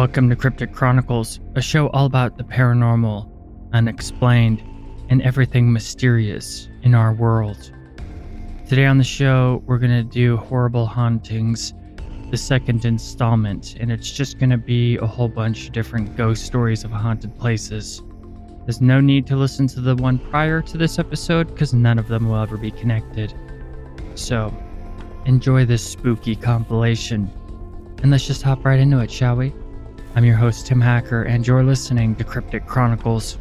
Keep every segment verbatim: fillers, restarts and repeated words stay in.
Welcome to Cryptic Chronicles, a show all about the paranormal, unexplained, and everything mysterious in our world. Today on the show, we're going to do Horrible Hauntings, the second installment, and it's just going to be a whole bunch of different ghost stories of haunted places. There's no need to listen to the one prior to this episode because none of them will ever be connected. So, enjoy this spooky compilation, and let's just hop right into it, shall we? I'm your host, Tim Hacker, and you're listening to Cryptic Chronicles.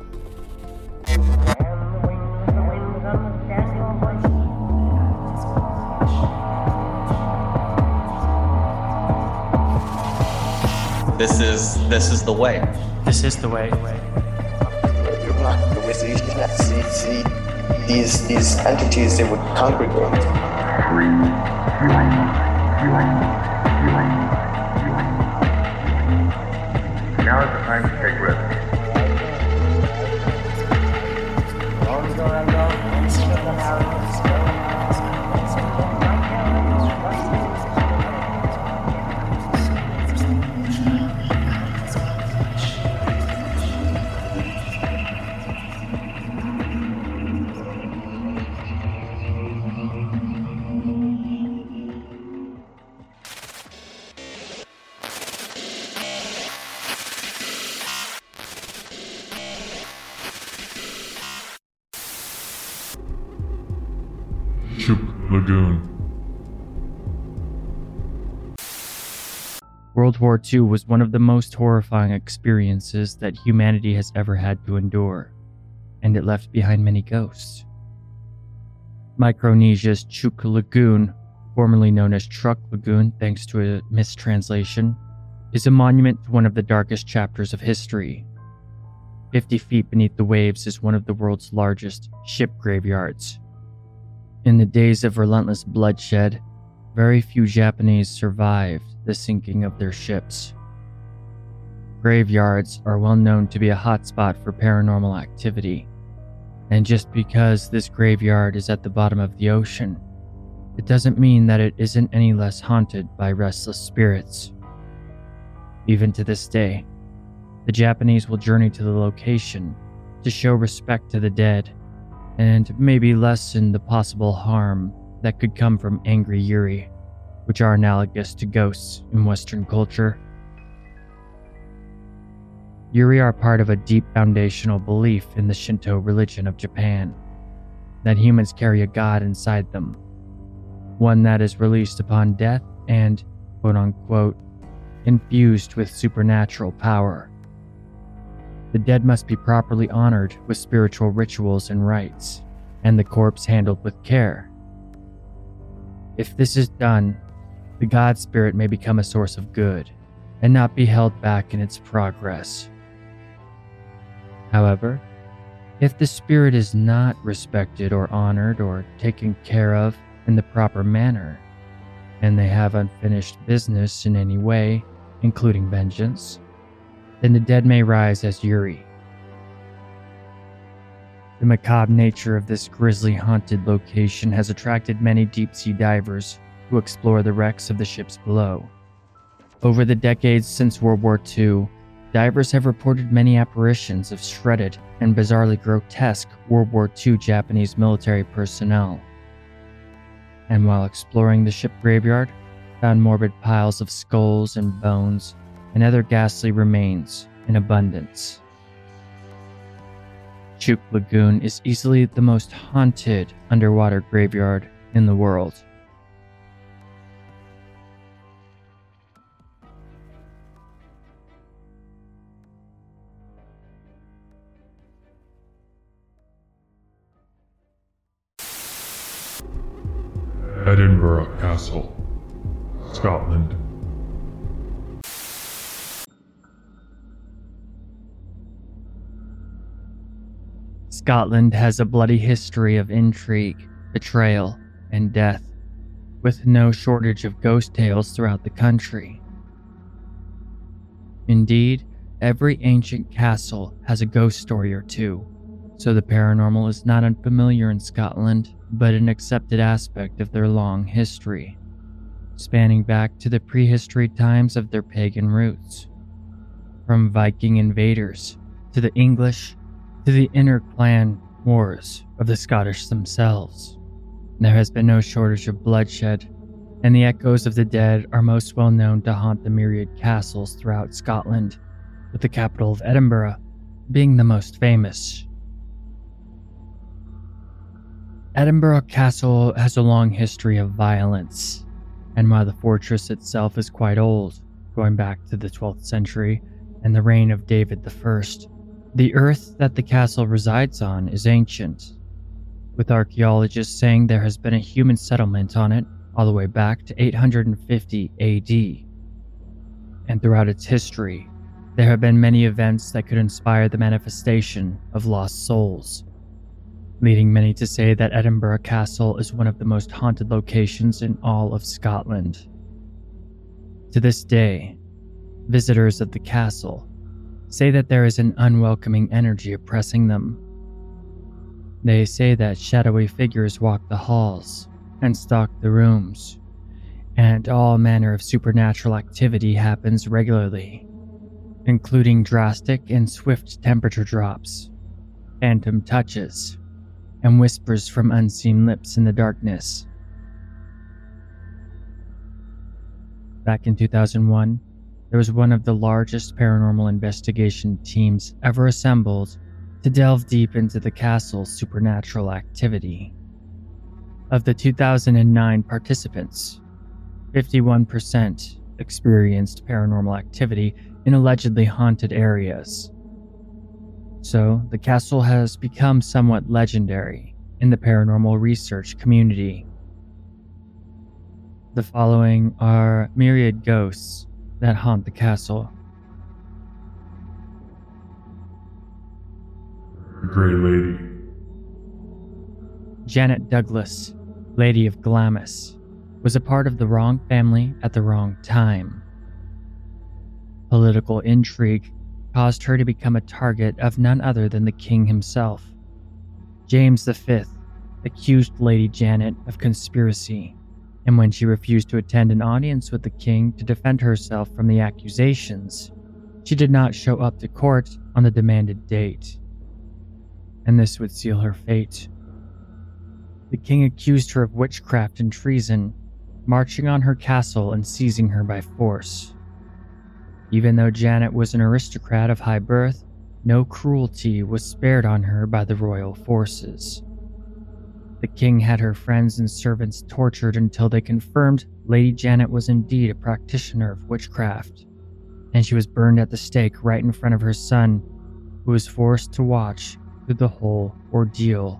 This is this is the way. This is the way. See, these these entities, they would congregate. Now is the time to take risks. Chuk Lagoon. World War Two was one of the most horrifying experiences that humanity has ever had to endure, and it left behind many ghosts. Micronesia's Chuk Lagoon, formerly known as Truk Lagoon thanks to a mistranslation, is a monument to one of the darkest chapters of history. fifty feet beneath the waves is one of the world's largest ship graveyards. In the days of relentless bloodshed, very few Japanese survived the sinking of their ships. Graveyards are well known to be a hotspot for paranormal activity, and just because this graveyard is at the bottom of the ocean, it doesn't mean that it isn't any less haunted by restless spirits. Even to this day, the Japanese will journey to the location to show respect to the dead and maybe lessen the possible harm that could come from angry yuri, which are analogous to ghosts in Western culture. Yuri are part of a deep foundational belief in the Shinto religion of Japan, that humans carry a god inside them, one that is released upon death and, quote-unquote, infused with supernatural power. The dead must be properly honored with spiritual rituals and rites, and the corpse handled with care. If this is done, the god spirit may become a source of good, and not be held back in its progress. However, if the spirit is not respected or honored or taken care of in the proper manner, and they have unfinished business in any way, including vengeance, then the dead may rise as Yuri. The macabre nature of this grisly haunted location has attracted many deep-sea divers who explore the wrecks of the ships below. Over the decades since World War Two, divers have reported many apparitions of shredded and bizarrely grotesque World War Two Japanese military personnel. And while exploring the ship graveyard, found morbid piles of skulls and bones and other ghastly remains in abundance. Chuk Lagoon is easily the most haunted underwater graveyard in the world. Edinburgh Castle, Scotland. Scotland has a bloody history of intrigue, betrayal, and death, with no shortage of ghost tales throughout the country. Indeed, every ancient castle has a ghost story or two, so the paranormal is not unfamiliar in Scotland, but an accepted aspect of their long history, spanning back to the prehistory times of their pagan roots. from Viking invaders to the English to the inter-clan wars of the Scottish themselves. There has been no shortage of bloodshed, and the echoes of the dead are most well known to haunt the myriad castles throughout Scotland, with the capital of Edinburgh being the most famous. Edinburgh Castle has a long history of violence, and while the fortress itself is quite old, going back to the twelfth century and the reign of David the First, the earth that the castle resides on is ancient, with archaeologists saying there has been a human settlement on it all the way back to eight hundred fifty A D. And throughout its history, there have been many events that could inspire the manifestation of lost souls, leading many to say that Edinburgh Castle is one of the most haunted locations in all of Scotland. To this day, visitors of the castle say that there is an unwelcoming energy oppressing them. They say that shadowy figures walk the halls and stalk the rooms, and all manner of supernatural activity happens regularly, including drastic and swift temperature drops, phantom touches, and whispers from unseen lips in the darkness. Back in two thousand one, there was one of the largest paranormal investigation teams ever assembled to delve deep into the castle's supernatural activity. Of the two thousand nine participants, fifty-one percent experienced paranormal activity in allegedly haunted areas. So, the castle has become somewhat legendary in the paranormal research community. The following are myriad ghosts that haunt the castle. The Grey Lady. Janet Douglas, Lady of Glamis, was a part of the wrong family at the wrong time. Political intrigue caused her to become a target of none other than the king himself. James the Fifth accused Lady Janet of conspiracy, and when she refused to attend an audience with the king to defend herself from the accusations, she did not show up to court on the demanded date. And this would seal her fate. The king accused her of witchcraft and treason, marching on her castle and seizing her by force. Even though Janet was an aristocrat of high birth, no cruelty was spared on her by the royal forces. The king had her friends and servants tortured until they confirmed Lady Janet was indeed a practitioner of witchcraft, and she was burned at the stake right in front of her son, who was forced to watch through the whole ordeal.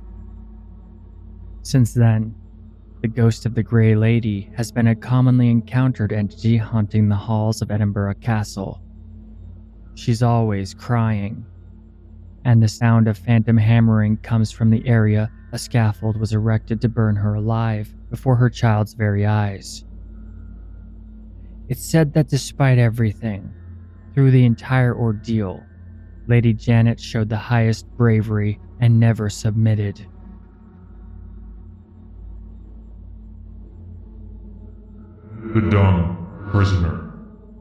Since then, the ghost of the Grey Lady has been a commonly encountered entity haunting the halls of Edinburgh Castle. She's always crying, and the sound of phantom hammering comes from the area a scaffold was erected to burn her alive before her child's very eyes. It's said that despite everything, through the entire ordeal, Lady Janet showed the highest bravery and never submitted. The Dung Prisoner.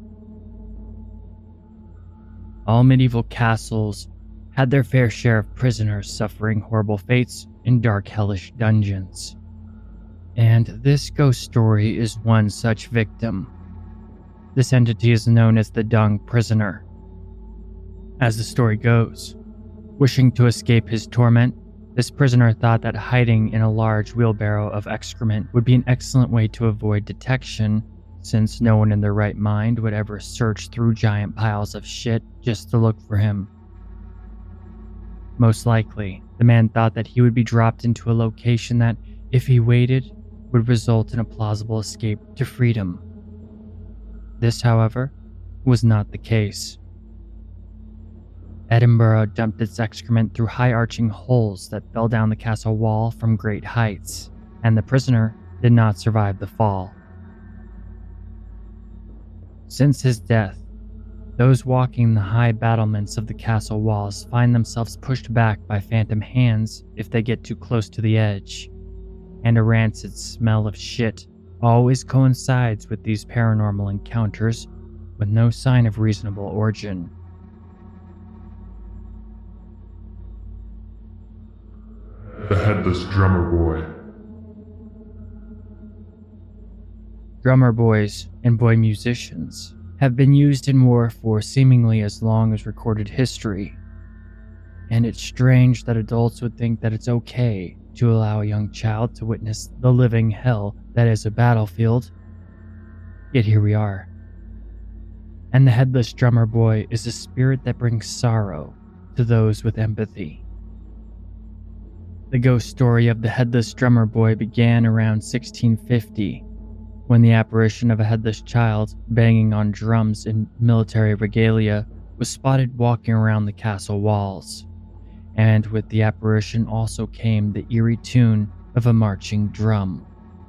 All medieval castles had their fair share of prisoners suffering horrible fates in dark, hellish dungeons. And this ghost story is one such victim. This entity is known as the Dung Prisoner. As the story goes, wishing to escape his torment, this prisoner thought that hiding in a large wheelbarrow of excrement would be an excellent way to avoid detection, since no one in their right mind would ever search through giant piles of shit just to look for him. Most likely, the man thought that he would be dropped into a location that, if he waited, would result in a plausible escape to freedom. This, however, was not the case. Edinburgh dumped its excrement through high arching holes that fell down the castle wall from great heights, and the prisoner did not survive the fall. Since his death, those walking the high battlements of the castle walls find themselves pushed back by phantom hands if they get too close to the edge, and a rancid smell of shit always coincides with these paranormal encounters with no sign of reasonable origin. The Headless Drummer Boy. Drummer boys and boy musicians have been used in war for seemingly as long as recorded history, and it's strange that adults would think that it's okay to allow a young child to witness the living hell that is a battlefield. Yet here we are. And the Headless Drummer Boy is a spirit that brings sorrow to those with empathy. The ghost story of the Headless Drummer Boy began around sixteen fifty, when the apparition of a headless child banging on drums in military regalia was spotted walking around the castle walls. And with the apparition also came the eerie tune of a marching drum.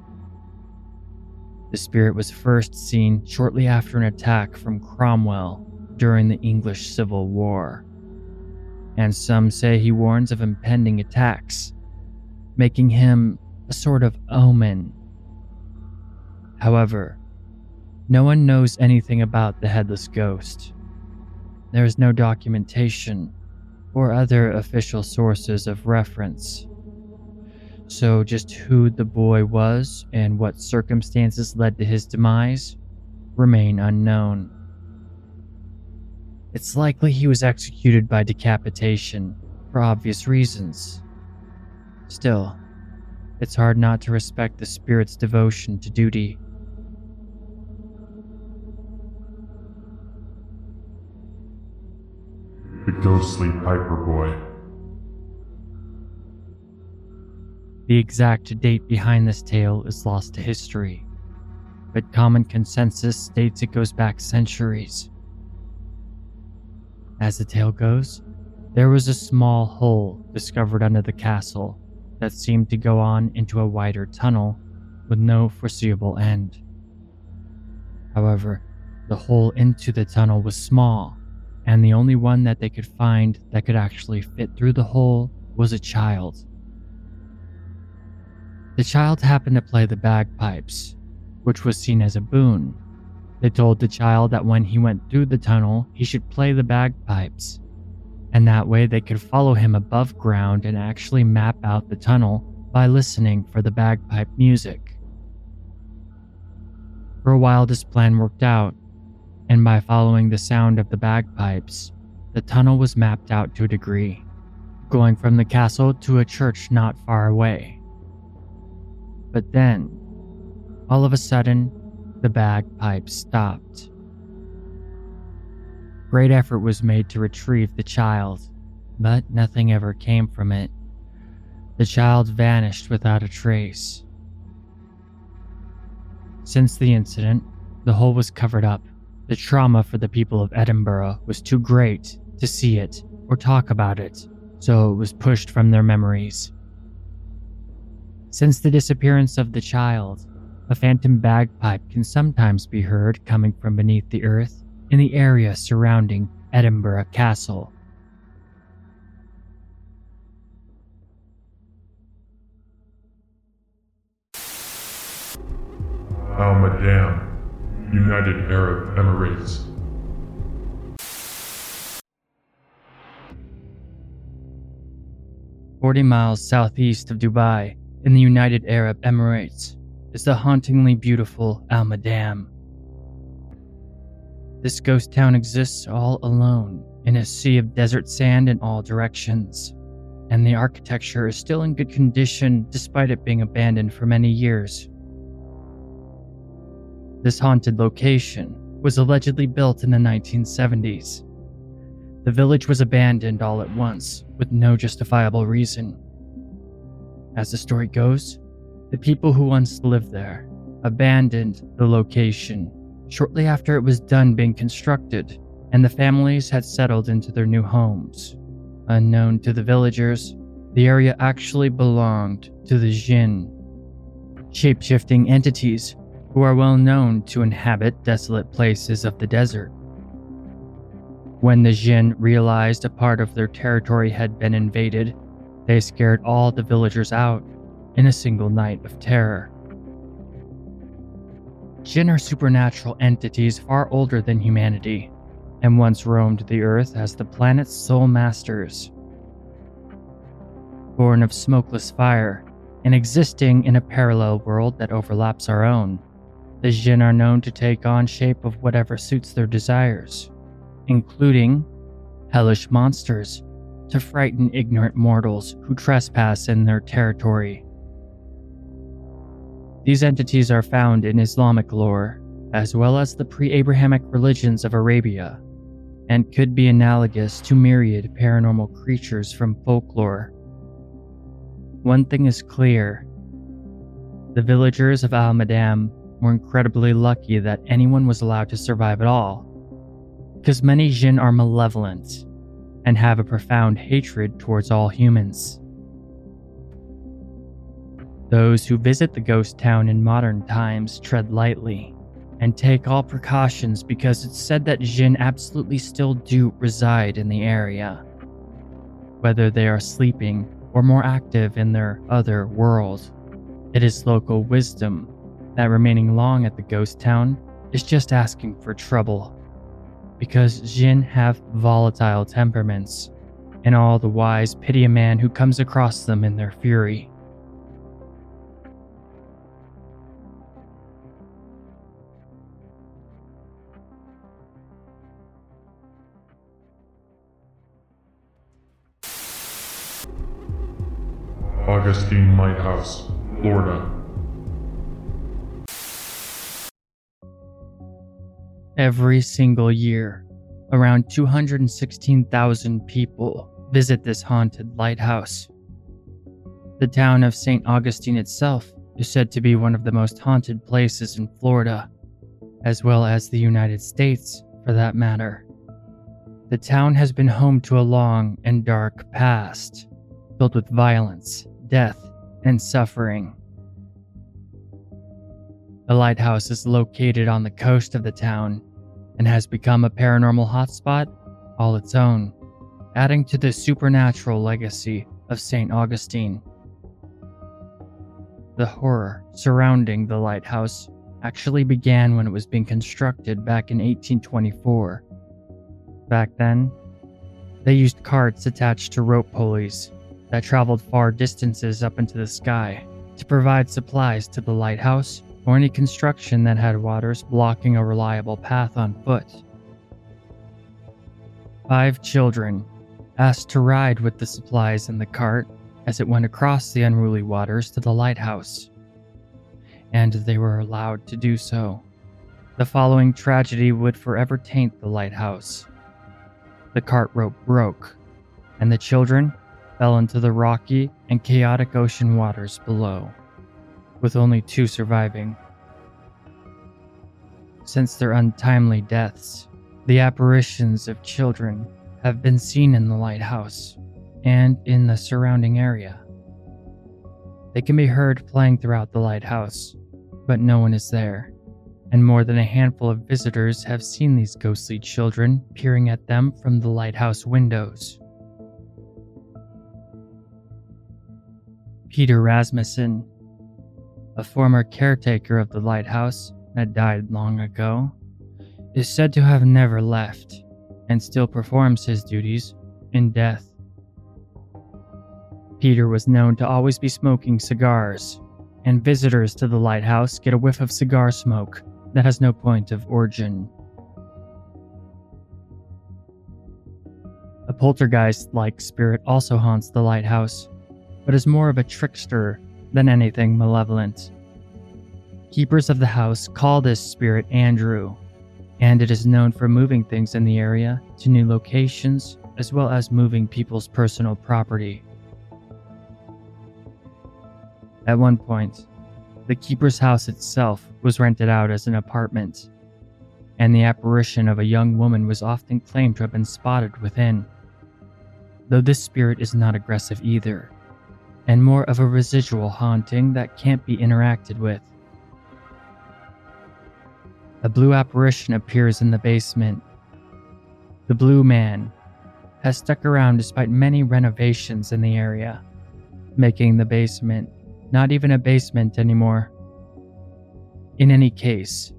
The spirit was first seen shortly after an attack from Cromwell during the English Civil War, and some say he warns of impending attacks, making him a sort of omen. However, no one knows anything about the Headless Ghost. There is no documentation or other official sources of reference. So just who the boy was and what circumstances led to his demise remain unknown. It's likely he was executed by decapitation for obvious reasons. Still, it's hard not to respect the spirit's devotion to duty. The Ghostly Piper Boy. The exact date behind this tale is lost to history, but common consensus states it goes back centuries. As the tale goes, there was a small hole discovered under the castle that seemed to go on into a wider tunnel with no foreseeable end. However, the hole into the tunnel was small, and the only one that they could find that could actually fit through the hole was a child. The child happened to play the bagpipes, which was seen as a boon. They told the child that when he went through the tunnel, he should play the bagpipes, and that way they could follow him above ground and actually map out the tunnel by listening for the bagpipe music. For a while, this plan worked out, and by following the sound of the bagpipes, the tunnel was mapped out to a degree, going from the castle to a church not far away. But then, all of a sudden, the bagpipes stopped. Great effort was made to retrieve the child, but nothing ever came from it. The child vanished without a trace. Since the incident, the hole was covered up. The trauma for the people of Edinburgh was too great to see it or talk about it, so it was pushed from their memories. Since the disappearance of the child, a phantom bagpipe can sometimes be heard coming from beneath the earth in the area surrounding Edinburgh Castle. Al Madam, United Arab Emirates. Forty miles southeast of Dubai, in the United Arab Emirates, is the hauntingly beautiful Al Madam. This ghost town exists all alone in a sea of desert sand in all directions, and the architecture is still in good condition despite it being abandoned for many years. This haunted location was allegedly built in the nineteen seventies. The village was abandoned all at once, with no justifiable reason. As the story goes, the people who once lived there abandoned the location shortly after it was done being constructed, and the families had settled into their new homes. Unknown to the villagers, the area actually belonged to the Jinn, shape-shifting entities who are well known to inhabit desolate places of the desert. When the Jinn realized a part of their territory had been invaded, they scared all the villagers out in a single night of terror. Jinn are supernatural entities far older than humanity, and once roamed the earth as the planet's sole masters. Born of smokeless fire and existing in a parallel world that overlaps our own, the Jinn are known to take on shape of whatever suits their desires, including hellish monsters to frighten ignorant mortals who trespass in their territory. These entities are found in Islamic lore, as well as the pre-Abrahamic religions of Arabia, and could be analogous to myriad paranormal creatures from folklore. One thing is clear: the villagers of Al-Madam were incredibly lucky that anyone was allowed to survive at all, because many Jinn are malevolent and have a profound hatred towards all humans. Those who visit the ghost town in modern times tread lightly and take all precautions because it's said that Jinn absolutely still do reside in the area, whether they are sleeping or more active in their other world. It is local wisdom that remaining long at the ghost town is just asking for trouble, because Jinn have volatile temperaments, and all the wise pity a man who comes across them in their fury. Augustine Lighthouse, Florida. Every single year, around two hundred sixteen thousand people visit this haunted lighthouse. The town of Saint Augustine itself is said to be one of the most haunted places in Florida, as well as the United States, for that matter. The town has been home to a long and dark past, filled with violence, death, and suffering. The lighthouse is located on the coast of the town and has become a paranormal hotspot all its own, adding to the supernatural legacy of Saint Augustine. The horror surrounding the lighthouse actually began when it was being constructed back in eighteen twenty-four. Back then, they used carts attached to rope pulleys that traveled far distances up into the sky to provide supplies to the lighthouse or any construction that had waters blocking a reliable path on foot. Five children asked to ride with the supplies in the cart as it went across the unruly waters to the lighthouse, and they were allowed to do so. The following tragedy would forever taint the lighthouse. The cart rope broke, and the children fell into the rocky and chaotic ocean waters below, with only two surviving. Since their untimely deaths, the apparitions of children have been seen in the lighthouse and in the surrounding area. They can be heard playing throughout the lighthouse, but no one is there, and more than a handful of visitors have seen these ghostly children peering at them from the lighthouse windows. Peter Rasmussen, a former caretaker of the lighthouse that died long ago, is said to have never left and still performs his duties in death. Peter was known to always be smoking cigars, and visitors to the lighthouse get a whiff of cigar smoke that has no point of origin. A poltergeist-like spirit also haunts the lighthouse, but is more of a trickster than anything malevolent. Keepers of the house call this spirit Andrew, and it is known for moving things in the area to new locations, as well as moving people's personal property. At one point, the keeper's house itself was rented out as an apartment, and the apparition of a young woman was often claimed to have been spotted within, though this spirit is not aggressive either, and more of a residual haunting that can't be interacted with. A blue apparition appears in the basement. The Blue Man has stuck around despite many renovations in the area, making the basement not even a basement anymore. In any case,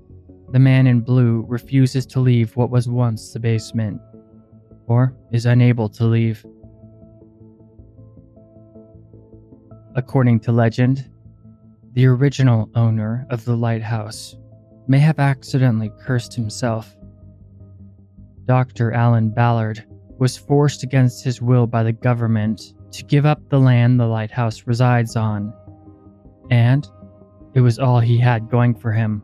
the man in blue refuses to leave what was once the basement, or is unable to leave. According to legend, the original owner of the lighthouse may have accidentally cursed himself. Doctor Alan Ballard was forced against his will by the government to give up the land the lighthouse resides on, and it was all he had going for him.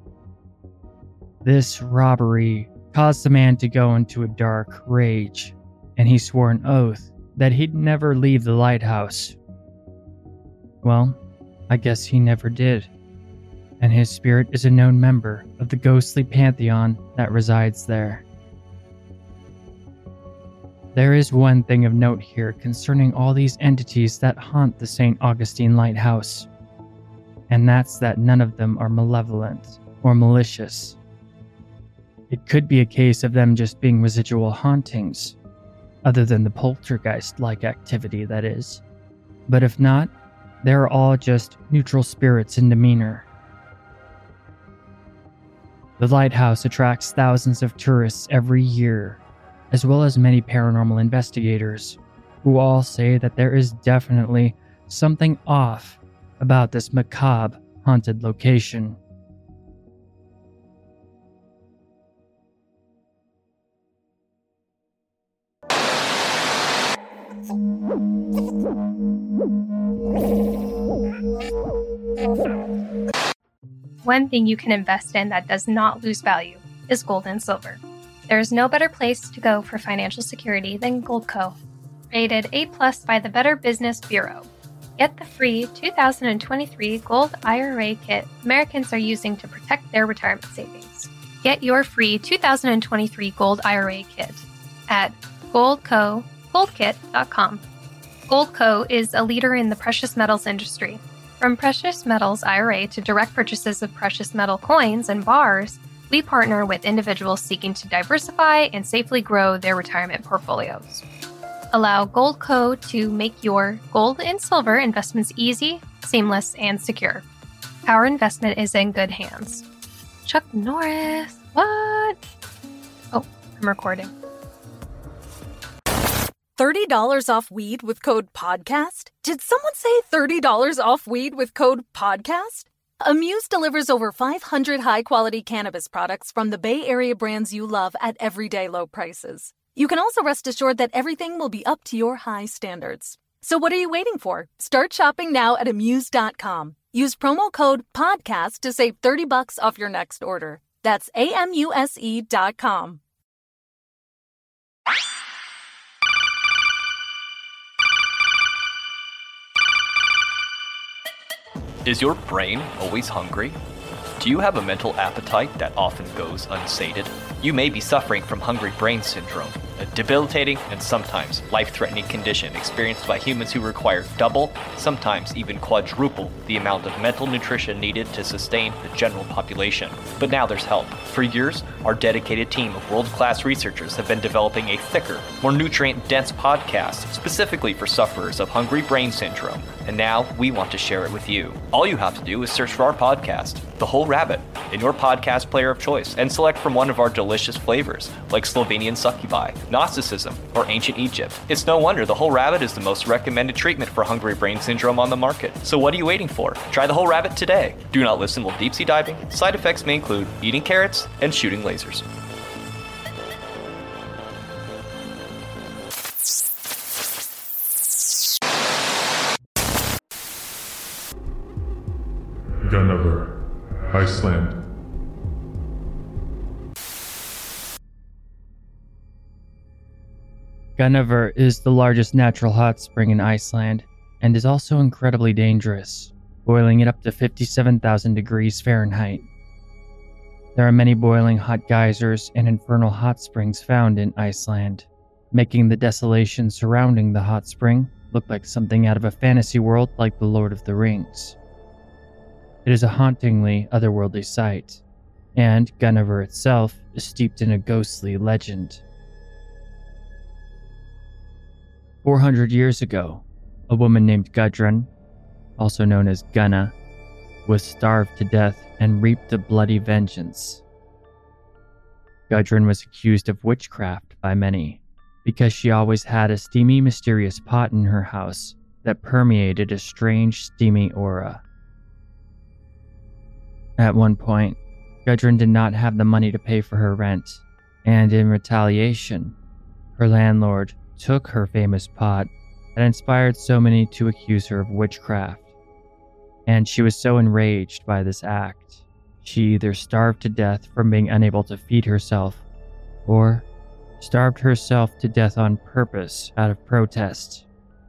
This robbery caused the man to go into a dark rage, and he swore an oath that he'd never leave the lighthouse. Well, I guess he never did, and his spirit is a known member of the ghostly pantheon that resides there. There is one thing of note here concerning all these entities that haunt the Saint Augustine Lighthouse, and that's that none of them are malevolent or malicious. It could be a case of them just being residual hauntings, other than the poltergeist-like activity, that is. But if not, they're all just neutral spirits in demeanor. The lighthouse attracts thousands of tourists every year, as well as many paranormal investigators, who all say that there is definitely something off about this macabre, haunted location. One thing you can invest in that does not lose value is gold and silver. There is no better place to go for financial security than Goldco. Rated A plus by the Better Business Bureau. Get the free two thousand twenty-three Gold I R A kit Americans are using to protect their retirement savings. Get your free two thousand twenty-three Gold I R A kit at goldco gold kit dot com. Goldco is a leader in the precious metals industry. From precious metals I R A to direct purchases of precious metal coins and bars, we partner with individuals seeking to diversify and safely grow their retirement portfolios. Allow Goldco to make your gold and silver investments easy, seamless, and secure. Our investment is in good hands. Chuck Norris, what? Oh, I'm recording. thirty dollars off weed with code PODCAST? Did someone say thirty dollars off weed with code PODCAST? Amuse delivers over five hundred high-quality cannabis products from the Bay Area brands you love at everyday low prices. You can also rest assured that everything will be up to your high standards. So what are you waiting for? Start shopping now at amuse dot com. Use promo code PODCAST to save thirty bucks off your next order. That's A M U S E dot com. Is your brain always hungry? Do you have a mental appetite that often goes unsated? You may be suffering from hungry brain syndrome, a debilitating and sometimes life-threatening condition experienced by humans who require double, sometimes even quadruple, the amount of mental nutrition needed to sustain the general population. But now there's help. For years, our dedicated team of world-class researchers have been developing a thicker, more nutrient-dense podcast specifically for sufferers of hungry brain syndrome, and now we want to share it with you. All you have to do is search for our podcast, The Whole Rabbit, in your podcast player of choice, and select from one of our delicious flavors, like Slovenian succubi, Gnosticism, or Ancient Egypt. It's no wonder The Whole Rabbit is the most recommended treatment for hungry brain syndrome on the market. So what are you waiting for? Try The Whole Rabbit today. Do not listen while deep sea diving. Side effects may include eating carrots and shooting lasers. Gunnever, Iceland. Gunnever is the largest natural hot spring in Iceland and is also incredibly dangerous, boiling at up to fifty-seven thousand degrees Fahrenheit. There are many boiling hot geysers and infernal hot springs found in Iceland, making the desolation surrounding the hot spring look like something out of a fantasy world like The Lord of the Rings. It is a hauntingly otherworldly sight, and Gunnever itself is steeped in a ghostly legend. four hundred years ago, a woman named Gudrun, also known as Gunna, was starved to death and reaped a bloody vengeance Gudrun was accused of witchcraft by many, because she always had a steamy, mysterious pot in her house that permeated a strange, steamy aura. At one point, Gudrun did not have the money to pay for her rent, and in retaliation, her landlord took her famous pot that inspired so many to accuse her of witchcraft. And she was so enraged by this act, she either starved to death from being unable to feed herself, or starved herself to death on purpose out of protest.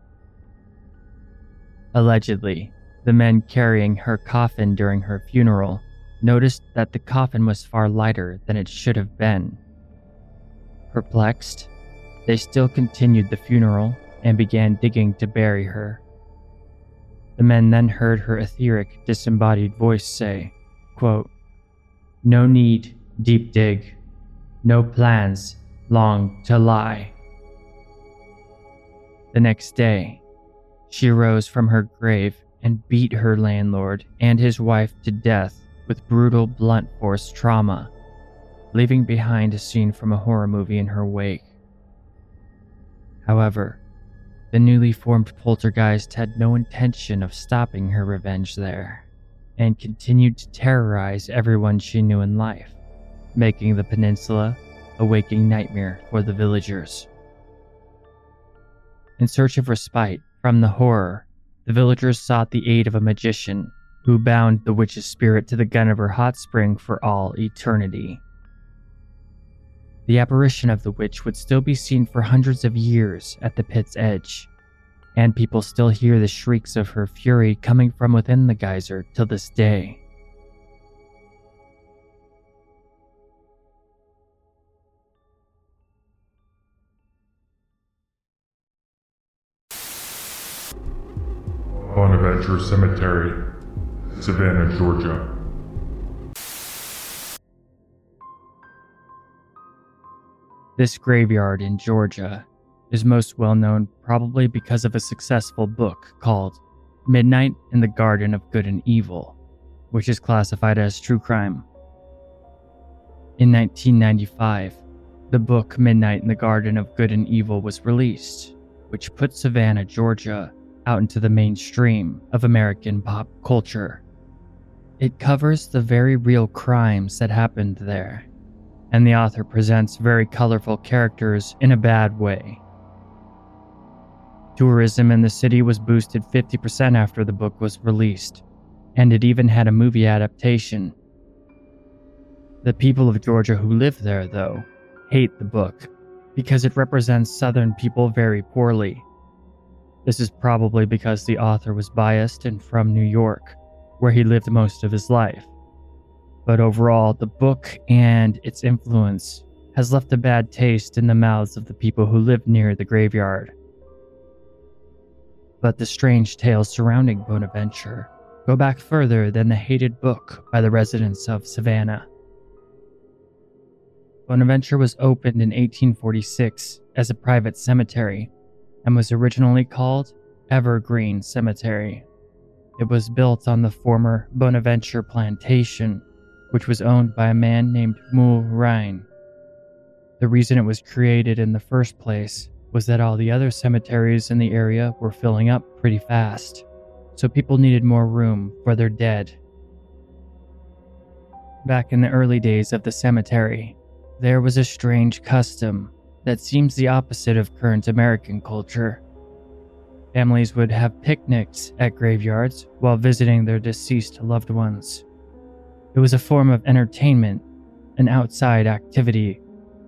Allegedly, the men carrying her coffin during her funeral noticed that the coffin was far lighter than it should have been. Perplexed, they still continued the funeral and began digging to bury her. The men then heard her etheric, disembodied voice say, quote, "No need, deep dig. No plans, long to lie." The next day, she rose from her grave and beat her landlord and his wife to death with brutal, blunt force trauma, leaving behind a scene from a horror movie in her wake. However, the newly formed poltergeist had no intention of stopping her revenge there, and continued to terrorize everyone she knew in life, making the peninsula a waking nightmare for the villagers. In search of respite from the horror, the villagers sought the aid of a magician who bound the witch's spirit to the Gunniver hot spring for all eternity. The apparition of the witch would still be seen for hundreds of years at the pit's edge, and people still hear the shrieks of her fury coming from within the geyser till this day. Bonaventure Cemetery, Savannah, Georgia. This graveyard in Georgia is most well known probably because of a successful book called Midnight in the Garden of Good and Evil, which is classified as true crime. In nineteen ninety-five, the book Midnight in the Garden of Good and Evil was released, which put Savannah, Georgia, out into the mainstream of American pop culture. It covers the very real crimes that happened there, and the author presents very colorful characters in a bad way. Tourism in the city was boosted fifty percent after the book was released, and it even had a movie adaptation. The people of Georgia who live there, though, hate the book because it represents Southern people very poorly. This is probably because the author was biased and from New York, where he lived most of his life. But overall, the book and its influence has left a bad taste in the mouths of the people who live near the graveyard. But the strange tales surrounding Bonaventure go back further than the hated book by the residents of Savannah. Bonaventure was opened in eighteen forty-six as a private cemetery and was originally called Evergreen Cemetery. It was built on the former Bonaventure Plantation, which was owned by a man named Moule Rhine. The reason it was created in the first place was that all the other cemeteries in the area were filling up pretty fast, so people needed more room for their dead. Back in the early days of the cemetery, there was a strange custom that seems the opposite of current American culture. Families would have picnics at graveyards while visiting their deceased loved ones. It was a form of entertainment, an outside activity.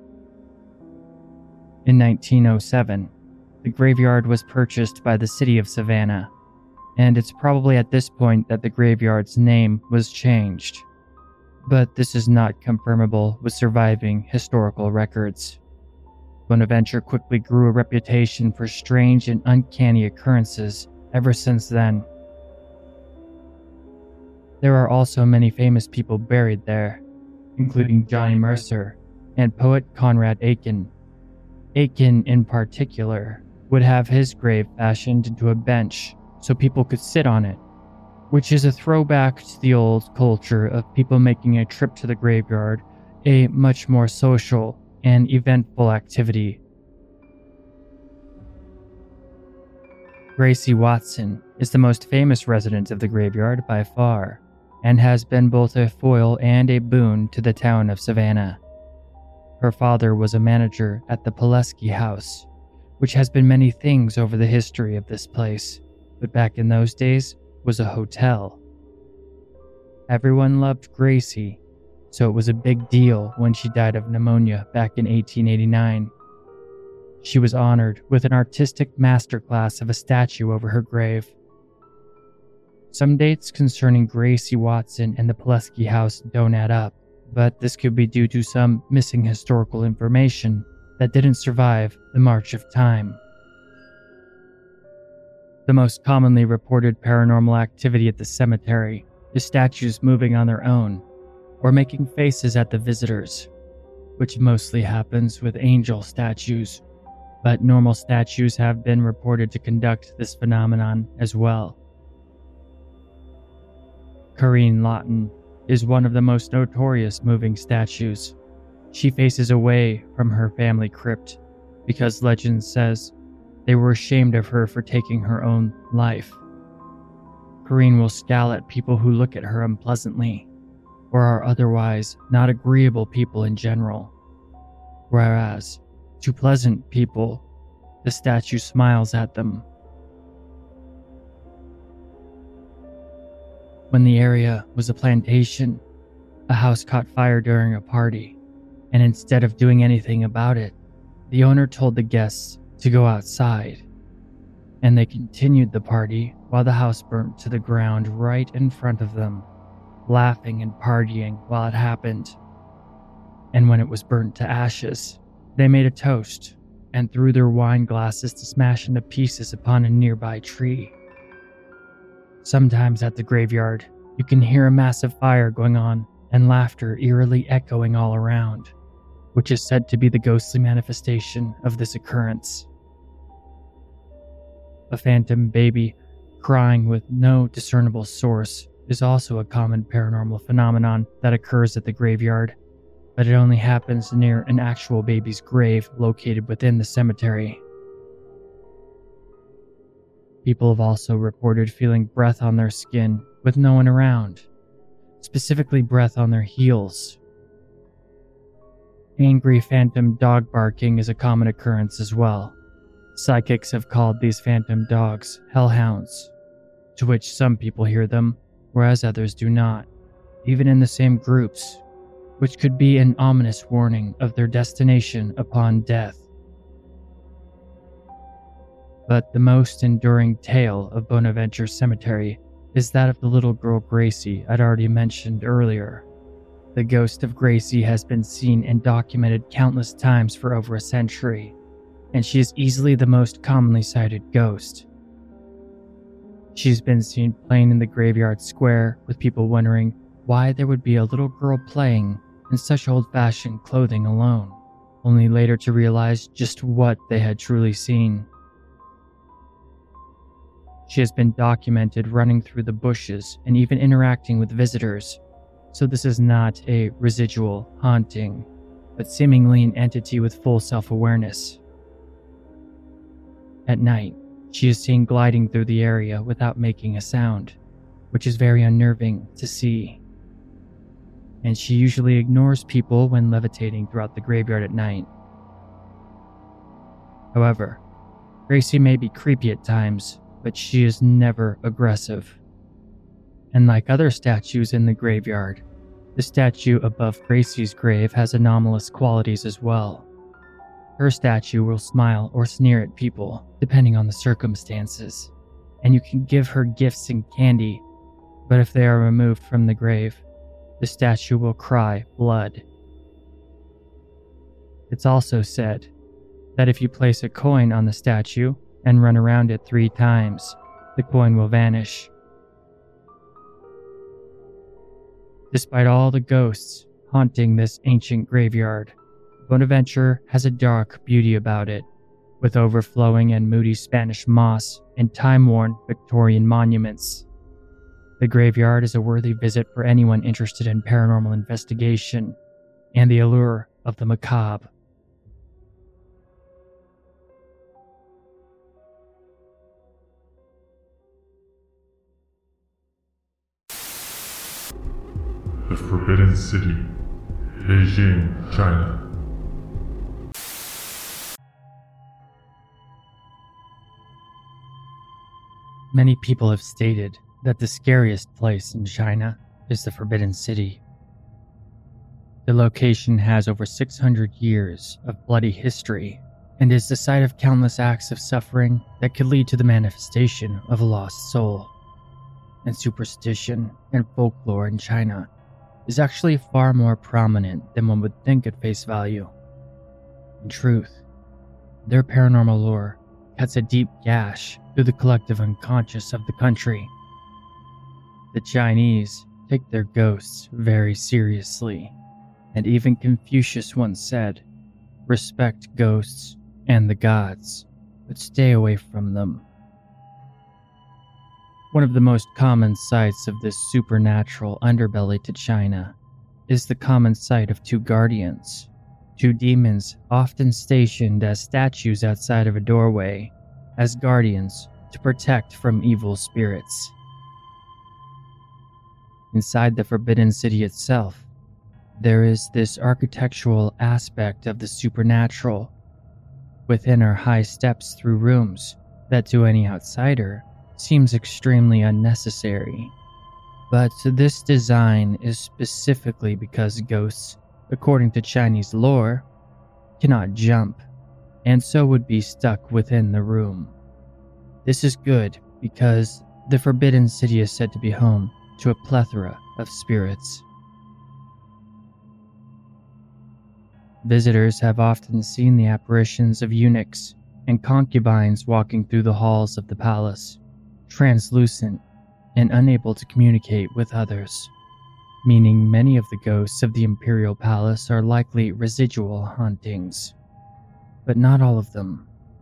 In nineteen oh seven, the graveyard was purchased by the city of Savannah, and it's probably at this point that the graveyard's name was changed. But this is not confirmable with surviving historical records. Bonaventure quickly grew a reputation for strange and uncanny occurrences ever since then. There are also many famous people buried there, including Johnny Mercer and poet Conrad Aiken. Aiken, in particular, would have his grave fashioned into a bench so people could sit on it, which is a throwback to the old culture of people making a trip to the graveyard a much more social and eventful activity. Gracie Watson is the most famous resident of the graveyard by far, and has been both a foil and a boon to the town of Savannah. Her father was a manager at the Pulaski House, which has been many things over the history of this place, but back in those days was a hotel. Everyone loved Gracie, so it was a big deal when she died of pneumonia back in eighteen eighty-nine. She was honored with an artistic masterclass of a statue over her grave. Some dates concerning Gracie Watson and the Pulaski House don't add up, but this could be due to some missing historical information that didn't survive the march of time. The most commonly reported paranormal activity at the cemetery is statues moving on their own, or making faces at the visitors, which mostly happens with angel statues, but normal statues have been reported to conduct this phenomenon as well. Corrine Lawton is one of the most notorious moving statues. She faces away from her family crypt because legend says they were ashamed of her for taking her own life. Corrine will scowl at people who look at her unpleasantly, or are otherwise not agreeable people in general, whereas to pleasant people, the statue smiles at them. When the area was a plantation, a house caught fire during a party, and instead of doing anything about it, the owner told the guests to go outside, and they continued the party while the house burnt to the ground right in front of them, laughing and partying while it happened. And when it was burnt to ashes, they made a toast and threw their wine glasses to smash into pieces upon a nearby tree. Sometimes at the graveyard, you can hear a massive fire going on and laughter eerily echoing all around, which is said to be the ghostly manifestation of this occurrence. A phantom baby crying with no discernible source is also a common paranormal phenomenon that occurs at the graveyard, but it only happens near an actual baby's grave located within the cemetery. People have also reported feeling breath on their skin with no one around, specifically breath on their heels. Angry phantom dog barking is a common occurrence as well. Psychics have called these phantom dogs hellhounds, to which some people hear them, whereas others do not, even in the same groups, which could be an ominous warning of their destination upon death. But the most enduring tale of Bonaventure Cemetery is that of the little girl Gracie I'd already mentioned earlier. The ghost of Gracie has been seen and documented countless times for over a century, and she is easily the most commonly cited ghost. She's been seen playing in the graveyard square, with people wondering why there would be a little girl playing in such old-fashioned clothing alone, only later to realize just what they had truly seen. She has been documented running through the bushes and even interacting with visitors, so this is not a residual haunting, but seemingly an entity with full self-awareness. At night, she is seen gliding through the area without making a sound, which is very unnerving to see. And she usually ignores people when levitating throughout the graveyard at night. However, Gracie may be creepy at times, but she is never aggressive. And like other statues in the graveyard, the statue above Gracie's grave has anomalous qualities as well. Her statue will smile or sneer at people, depending on the circumstances, and you can give her gifts and candy, but if they are removed from the grave, the statue will cry blood. It's also said that if you place a coin on the statue and run around it three times, the coin will vanish. Despite all the ghosts haunting this ancient graveyard, Bonaventure has a dark beauty about it, with overflowing and moody Spanish moss and time-worn Victorian monuments. The graveyard is a worthy visit for anyone interested in paranormal investigation, and the allure of the macabre. The Forbidden City, Beijing, China. Many people have stated that the scariest place in China is the Forbidden City. The location has over six hundred years of bloody history and is the site of countless acts of suffering that could lead to the manifestation of a lost soul. And superstition and folklore in China is actually far more prominent than one would think at face value. In truth, their paranormal lore cuts a deep gash through the collective unconscious of the country. The Chinese take their ghosts very seriously, and even Confucius once said, "Respect ghosts and the gods, but stay away from them." One of the most common sights of this supernatural underbelly to China is the common sight of two guardians, two demons often stationed as statues outside of a doorway, as guardians to protect from evil spirits. Inside the Forbidden City itself, there is this architectural aspect of the supernatural. Within are high steps through rooms that to any outsider seems extremely unnecessary. But this design is specifically because ghosts, according to Chinese lore, cannot jump, and so would be stuck within the room. This is good because the Forbidden City is said to be home to a plethora of spirits. Visitors have often seen the apparitions of eunuchs and concubines walking through the halls of the palace, translucent and unable to communicate with others, meaning many of the ghosts of the imperial palace are likely residual hauntings, but not all of them.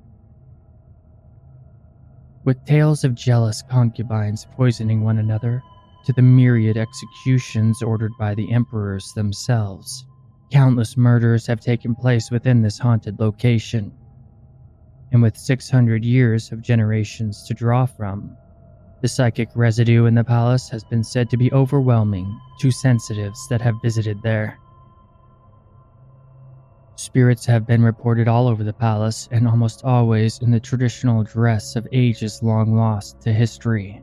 With tales of jealous concubines poisoning one another, to the myriad executions ordered by the emperors themselves, countless murders have taken place within this haunted location. And with six hundred years of generations to draw from, the psychic residue in the palace has been said to be overwhelming to sensitives that have visited there. Spirits have been reported all over the palace and almost always in the traditional dress of ages long lost to history.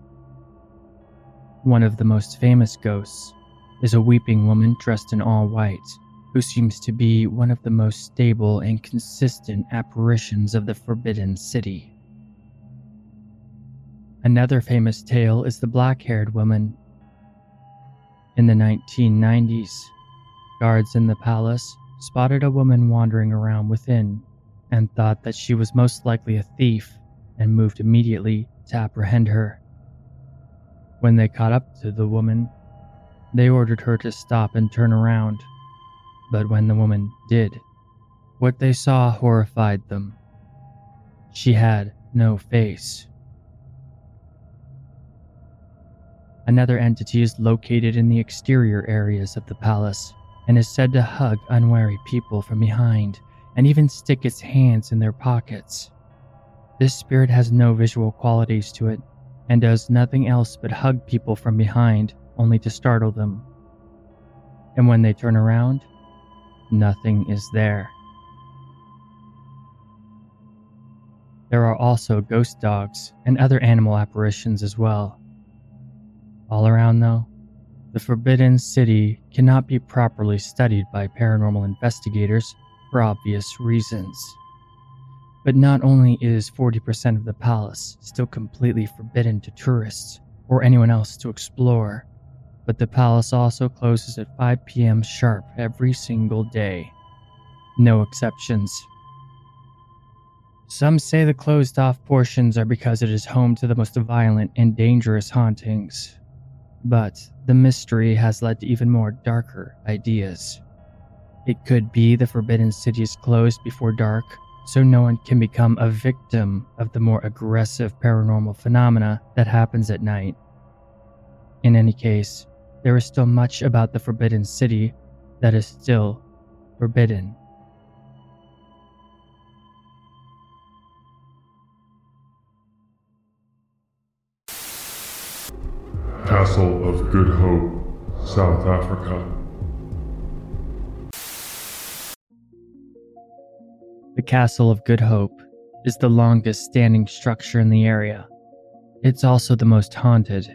One of the most famous ghosts is a weeping woman dressed in all white, who seems to be one of the most stable and consistent apparitions of the Forbidden City. Another famous tale is the black-haired woman. In the nineteen nineties, guards in the palace spotted a woman wandering around within and thought that she was most likely a thief and moved immediately to apprehend her. When they caught up to the woman, they ordered her to stop and turn around, but when the woman did, what they saw horrified them. She had no face. Another entity is located in the exterior areas of the palace and is said to hug unwary people from behind and even stick its hands in their pockets. This spirit has no visual qualities to it and does nothing else but hug people from behind, only to startle them. And when they turn around, nothing is there. There are also ghost dogs and other animal apparitions as well. All around though, the Forbidden City cannot be properly studied by paranormal investigators for obvious reasons. But not only is forty percent of the palace still completely forbidden to tourists or anyone else to explore, but the palace also closes at five p.m. sharp every single day. No exceptions. Some say the closed-off portions are because it is home to the most violent and dangerous hauntings. But the mystery has led to even more darker ideas. It could be the Forbidden City is closed before dark, so no one can become a victim of the more aggressive paranormal phenomena that happens at night. In any case, there is still much about the Forbidden City that is still forbidden. Castle of Good Hope, South Africa. The Castle of Good Hope is the longest standing structure in the area. It's also the most haunted.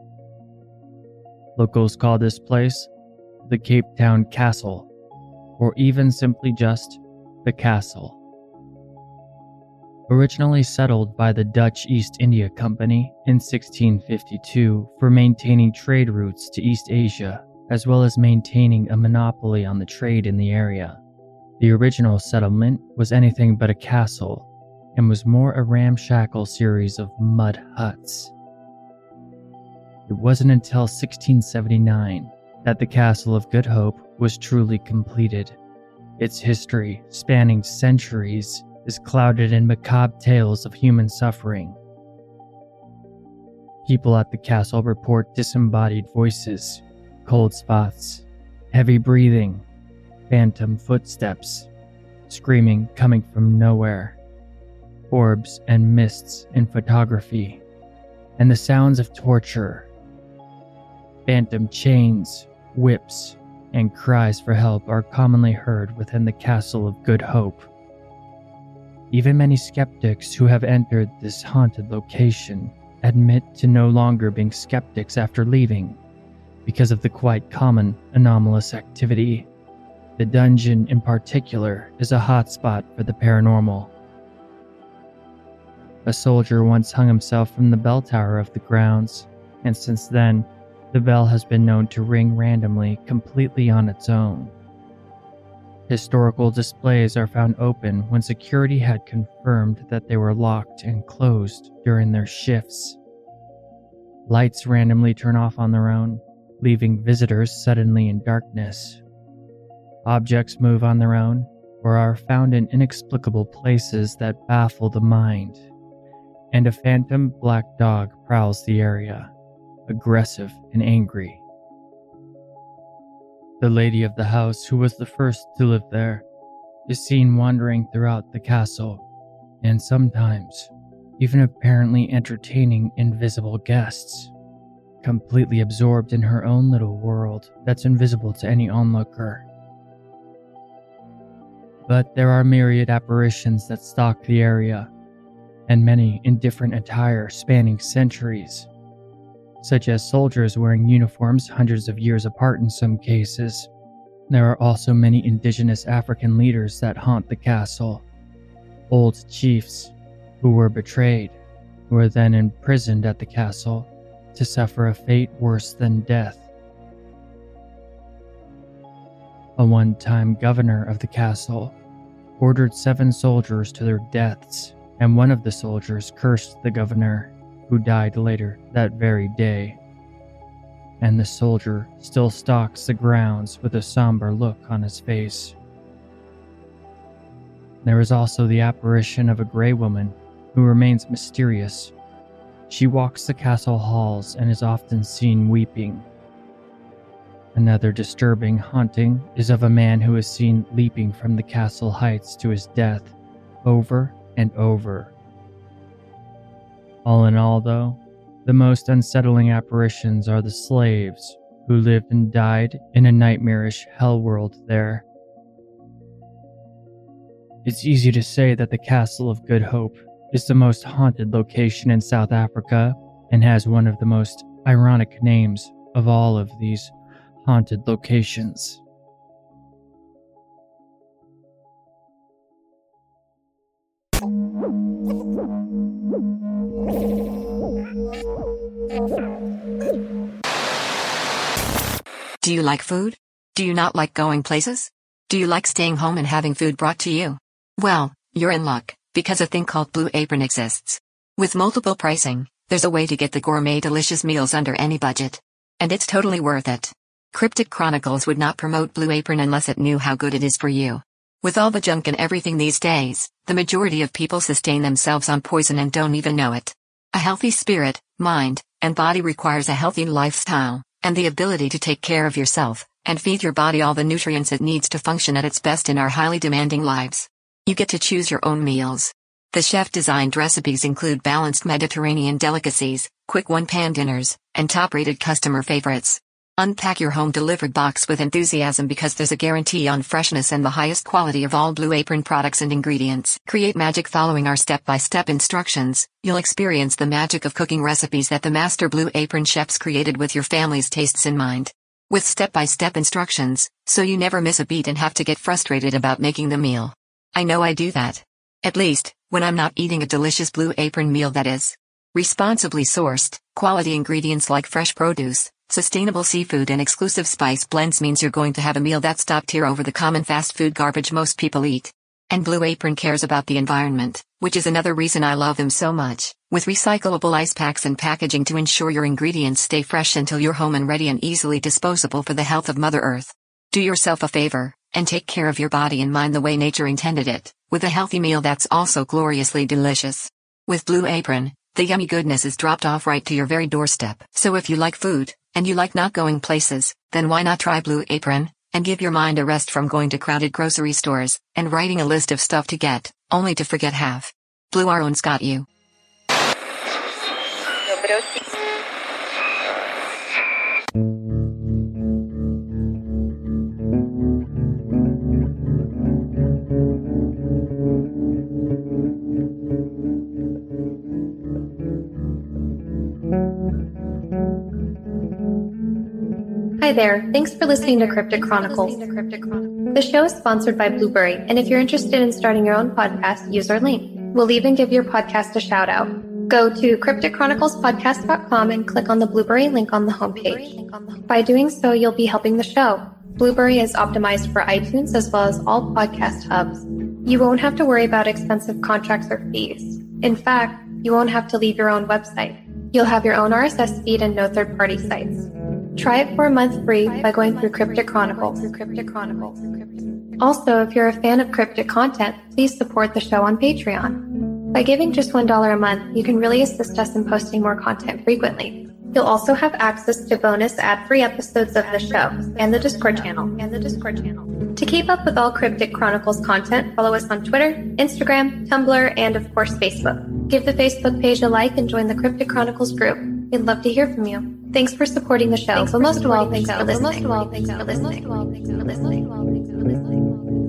Locals call this place the Cape Town Castle, or even simply just the Castle. Originally settled by the Dutch East India Company in sixteen fifty-two for maintaining trade routes to East Asia, as well as maintaining a monopoly on the trade in the area. The original settlement was anything but a castle, and was more a ramshackle series of mud huts. It wasn't until sixteen seventy-nine that the Castle of Good Hope was truly completed. Its history, spanning centuries, is clouded in macabre tales of human suffering. People at the castle report disembodied voices, cold spots, heavy breathing, phantom footsteps, screaming coming from nowhere, orbs and mists in photography, and the sounds of torture. Phantom chains, whips, and cries for help are commonly heard within the Castle of Good Hope. Even many skeptics who have entered this haunted location admit to no longer being skeptics after leaving, because of the quite common anomalous activity. The dungeon in particular is a hotspot for the paranormal. A soldier once hung himself from the bell tower of the grounds, and since then, the bell has been known to ring randomly completely on its own. Historical displays are found open when security had confirmed that they were locked and closed during their shifts. Lights randomly turn off on their own, leaving visitors suddenly in darkness. Objects move on their own or are found in inexplicable places that baffle the mind. And a phantom black dog prowls the area, aggressive and angry. The lady of the house, who was the first to live there, is seen wandering throughout the castle, and sometimes even apparently entertaining invisible guests, completely absorbed in her own little world that's invisible to any onlooker. But there are myriad apparitions that stalk the area, and many in different attire spanning centuries, such as soldiers wearing uniforms hundreds of years apart in some cases. There are also many indigenous African leaders that haunt the castle. Old chiefs who were betrayed, who were then imprisoned at the castle to suffer a fate worse than death. A one-time governor of the castle ordered seven soldiers to their deaths, and one of the soldiers cursed the governor, who died later that very day. And the soldier still stalks the grounds with a somber look on his face. There is also the apparition of a gray woman who remains mysterious. She walks the castle halls and is often seen weeping. Another disturbing haunting is of a man who is seen leaping from the castle heights to his death, over and over. All in all, though, the most unsettling apparitions are the slaves who lived and died in a nightmarish hell world there. It's easy to say that the Castle of Good Hope is the most haunted location in South Africa and has one of the most ironic names of all of these haunted locations. Do you like food? Do you not like going places? Do you like staying home and having food brought to you? Well, you're in luck, because a thing called Blue Apron exists. With multiple pricing, there's a way to get the gourmet delicious meals under any budget. And it's totally worth it. Cryptic Chronicles would not promote Blue Apron unless it knew how good it is for you. With all the junk and everything these days, the majority of people sustain themselves on poison and don't even know it. A healthy spirit, mind, and body requires a healthy lifestyle, and the ability to take care of yourself, and feed your body all the nutrients it needs to function at its best in our highly demanding lives. You get to choose your own meals. The chef-designed recipes include balanced Mediterranean delicacies, quick one-pan dinners, and top-rated customer favorites. Unpack your home-delivered box with enthusiasm because there's a guarantee on freshness and the highest quality of all Blue Apron products and ingredients. Create magic following our step-by-step instructions. You'll experience the magic of cooking recipes that the master Blue Apron chefs created with your family's tastes in mind. With step-by-step instructions, so you never miss a beat and have to get frustrated about making the meal. I know I do that. At least, when I'm not eating a delicious Blue Apron meal that is responsibly sourced, quality ingredients like fresh produce, sustainable seafood and exclusive spice blends means you're going to have a meal that's top tier over the common fast food garbage most people eat. And Blue Apron cares about the environment, which is another reason I love them so much, with recyclable ice packs and packaging to ensure your ingredients stay fresh until you're home and ready and easily disposable for the health of Mother Earth. Do yourself a favor, and take care of your body and mind the way nature intended it, with a healthy meal that's also gloriously delicious. With Blue Apron, the yummy goodness is dropped off right to your very doorstep. So if you like food, and you like not going places, then why not try Blue Apron, and give your mind a rest from going to crowded grocery stores, and writing a list of stuff to get, only to forget half. Blue Apron's got you. Hi there, thanks for listening to Cryptic Chronicles. The show is sponsored by Blueberry, and if you're interested in starting your own podcast, use our link. We'll even give your podcast a shout out. Go to cryptic chronicles podcast dot com and click on the Blueberry link on the homepage. By doing so, you'll be helping the show. Blueberry is optimized for iTunes as well as all podcast hubs. You won't have to worry about expensive contracts or fees. In fact, you won't have to leave your own website. You'll have your own R S S feed and no third-party sites. Try it for a month free by going through Cryptic Chronicles. Also, if you're a fan of cryptic content, please support the show on Patreon. By giving just one dollar a month, you can really assist us in posting more content frequently. You'll also have access to bonus ad-free episodes of the show and the Discord channel. And the Discord channel. To keep up with all Cryptic Chronicles content, follow us on Twitter, Instagram, Tumblr, and of course Facebook. Give the Facebook page a like and join the Cryptic Chronicles group. We'd love to hear from you. Thanks for supporting the show, but most of all, thanks for listening. Most of all, thanks for listening. Thanks for listening. Thanks for listening.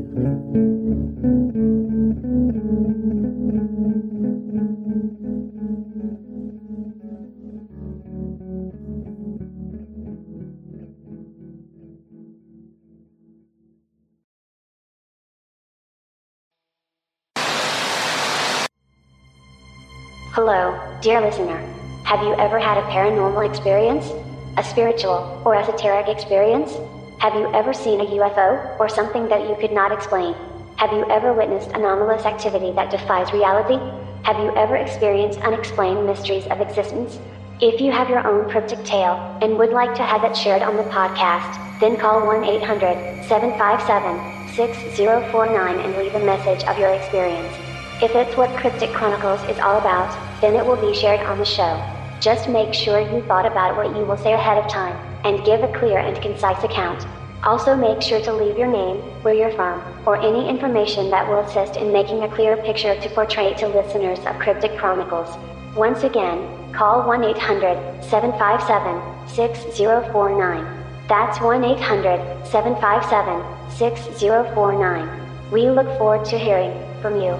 Hello, dear listener. Have you ever had a paranormal experience? A spiritual or esoteric experience? Have you ever seen a U F O or something that you could not explain? Have you ever witnessed anomalous activity that defies reality? Have you ever experienced unexplained mysteries of existence? If you have your own cryptic tale and would like to have it shared on the podcast, then call one eight hundred, seven five seven, six zero four nine and leave a message of your experience. If it's what Cryptic Chronicles is all about, then it will be shared on the show. Just make sure you thought about what you will say ahead of time, and give a clear and concise account. Also make sure to leave your name, where you're from, or any information that will assist in making a clear picture to portray to listeners of Cryptic Chronicles. Once again, call one eight hundred, seven five seven, six zero four nine. That's one eight hundred, seven five seven, six zero four nine. We look forward to hearing from you.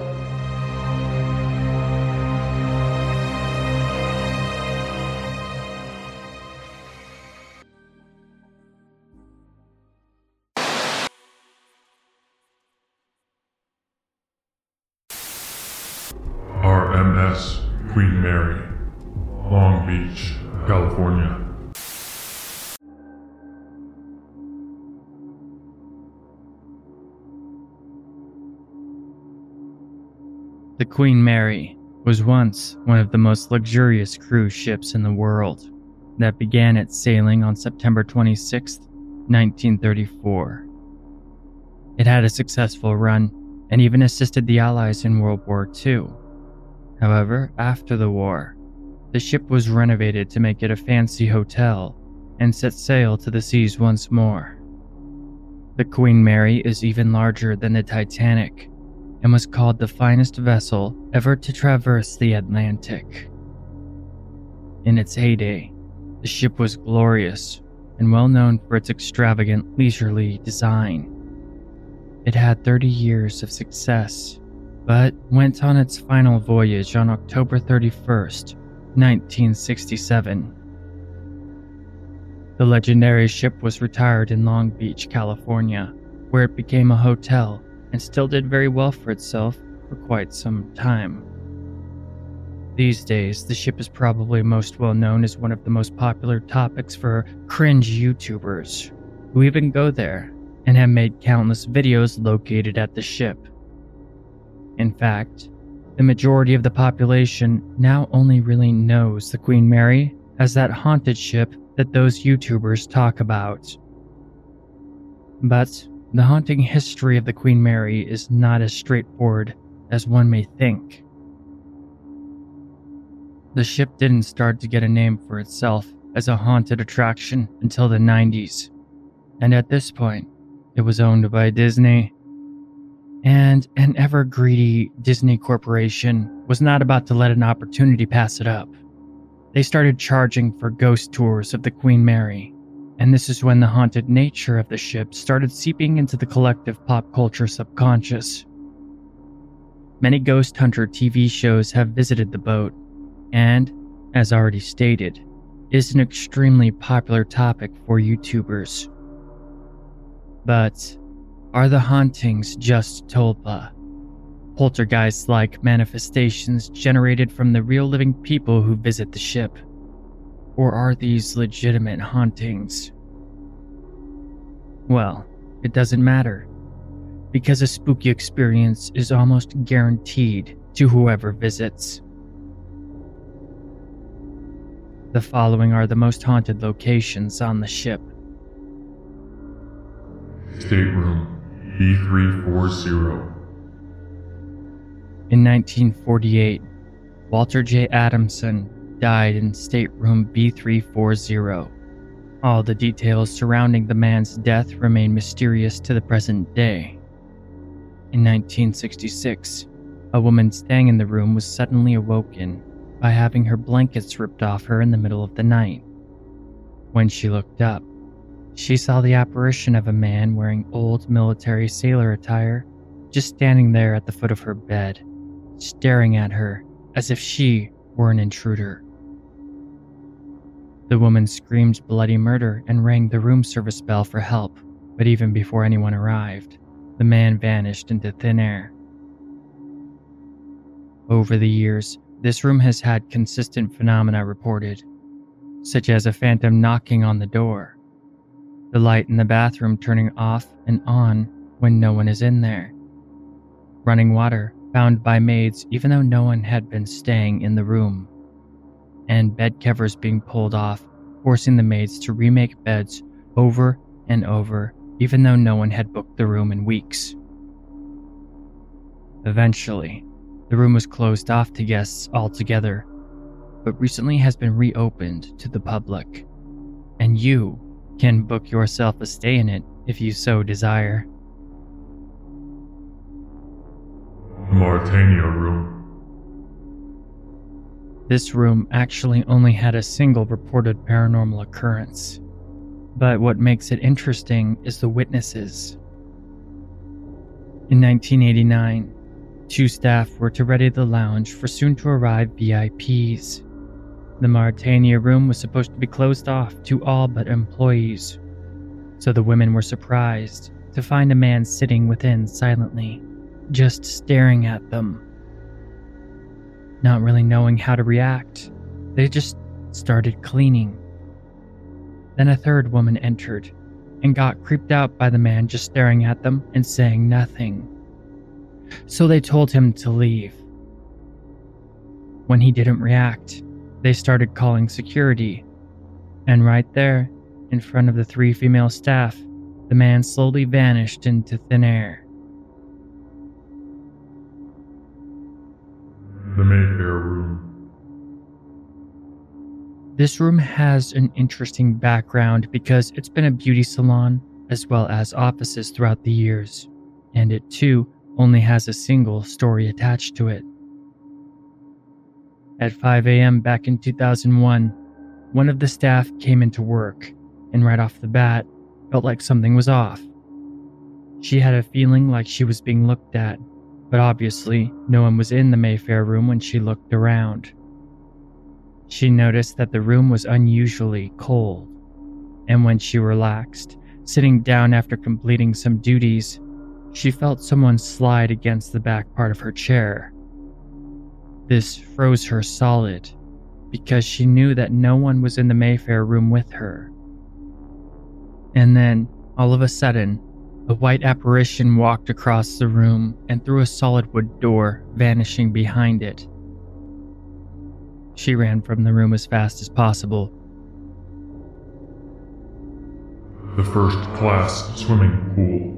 R M S Queen Mary, Long Beach, California. The Queen Mary was once one of the most luxurious cruise ships in the world that began its sailing on September twenty-sixth, nineteen thirty-four. It had a successful run and even assisted the Allies in World War Two. However, after the war, the ship was renovated to make it a fancy hotel and set sail to the seas once more. The Queen Mary is even larger than the Titanic and was called the finest vessel ever to traverse the Atlantic. In its heyday, the ship was glorious and well known for its extravagant, leisurely design. It had thirty years of success, but went on its final voyage on October thirty-first, nineteen sixty-seven. The legendary ship was retired in Long Beach, California, where it became a hotel and still did very well for itself for quite some time. These days, the ship is probably most well known as one of the most popular topics for cringe YouTubers, who even go there and have made countless videos located at the ship. In fact, the majority of the population now only really knows the Queen Mary as that haunted ship that those YouTubers talk about. But the haunting history of the Queen Mary is not as straightforward as one may think. The ship didn't start to get a name for itself as a haunted attraction until the nineties, and at this point, it was owned by Disney, and an ever-greedy Disney corporation was not about to let an opportunity pass it up. They started charging for ghost tours of the Queen Mary, and this is when the haunted nature of the ship started seeping into the collective pop culture subconscious. Many ghost hunter T V shows have visited the boat, and, as already stated, is an extremely popular topic for YouTubers. But are the hauntings just tulpa? Poltergeist-like manifestations generated from the real living people who visit the ship? Or are these legitimate hauntings? Well, it doesn't matter, because a spooky experience is almost guaranteed to whoever visits. The following are the most haunted locations on the ship. Stateroom B three forty. In nineteen forty-eight, Walter J. Adamson died in stateroom B three forty. All the details surrounding the man's death remain mysterious to the present day. In nineteen sixty-six, a woman staying in the room was suddenly awoken by having her blankets ripped off her in the middle of the night. When she looked up, she saw the apparition of a man wearing old military sailor attire just standing there at the foot of her bed, staring at her as if she were an intruder. The woman screamed bloody murder and rang the room service bell for help, but even before anyone arrived, the man vanished into thin air. Over the years, this room has had consistent phenomena reported, such as a phantom knocking on the door, the light in the bathroom turning off and on when no one is in there, running water found by maids even though no one had been staying in the room, and bed covers being pulled off, forcing the maids to remake beds over and over even though no one had booked the room in weeks. Eventually, the room was closed off to guests altogether, but recently has been reopened to the public, and you can book yourself a stay in it if you so desire. Martania Room. This room actually only had a single reported paranormal occurrence, but what makes it interesting is the witnesses. In nineteen eighty-nine, two staff were to ready the lounge for soon-to-arrive V I Ps. The Martania room was supposed to be closed off to all but employees, so the women were surprised to find a man sitting within silently, just staring at them. Not really knowing how to react, they just started cleaning. Then a third woman entered and got creeped out by the man just staring at them and saying nothing. So they told him to leave. When he didn't react, they started calling security, and right there, in front of the three female staff, the man slowly vanished into thin air. The Mayfair Room. This room has an interesting background because it's been a beauty salon as well as offices throughout the years, and it too only has a single story attached to it. At five a.m. back in two thousand one, one of the staff came into work, and right off the bat, felt like something was off. She had a feeling like she was being looked at, but obviously no one was in the Mayfair room when she looked around. She noticed that the room was unusually cold, and when she relaxed, sitting down after completing some duties, she felt someone slide against the back part of her chair. This froze her solid, because she knew that no one was in the Mayfair room with her. And then, all of a sudden, a white apparition walked across the room and through a solid wood door, vanishing behind it. She ran from the room as fast as possible. The first class swimming pool.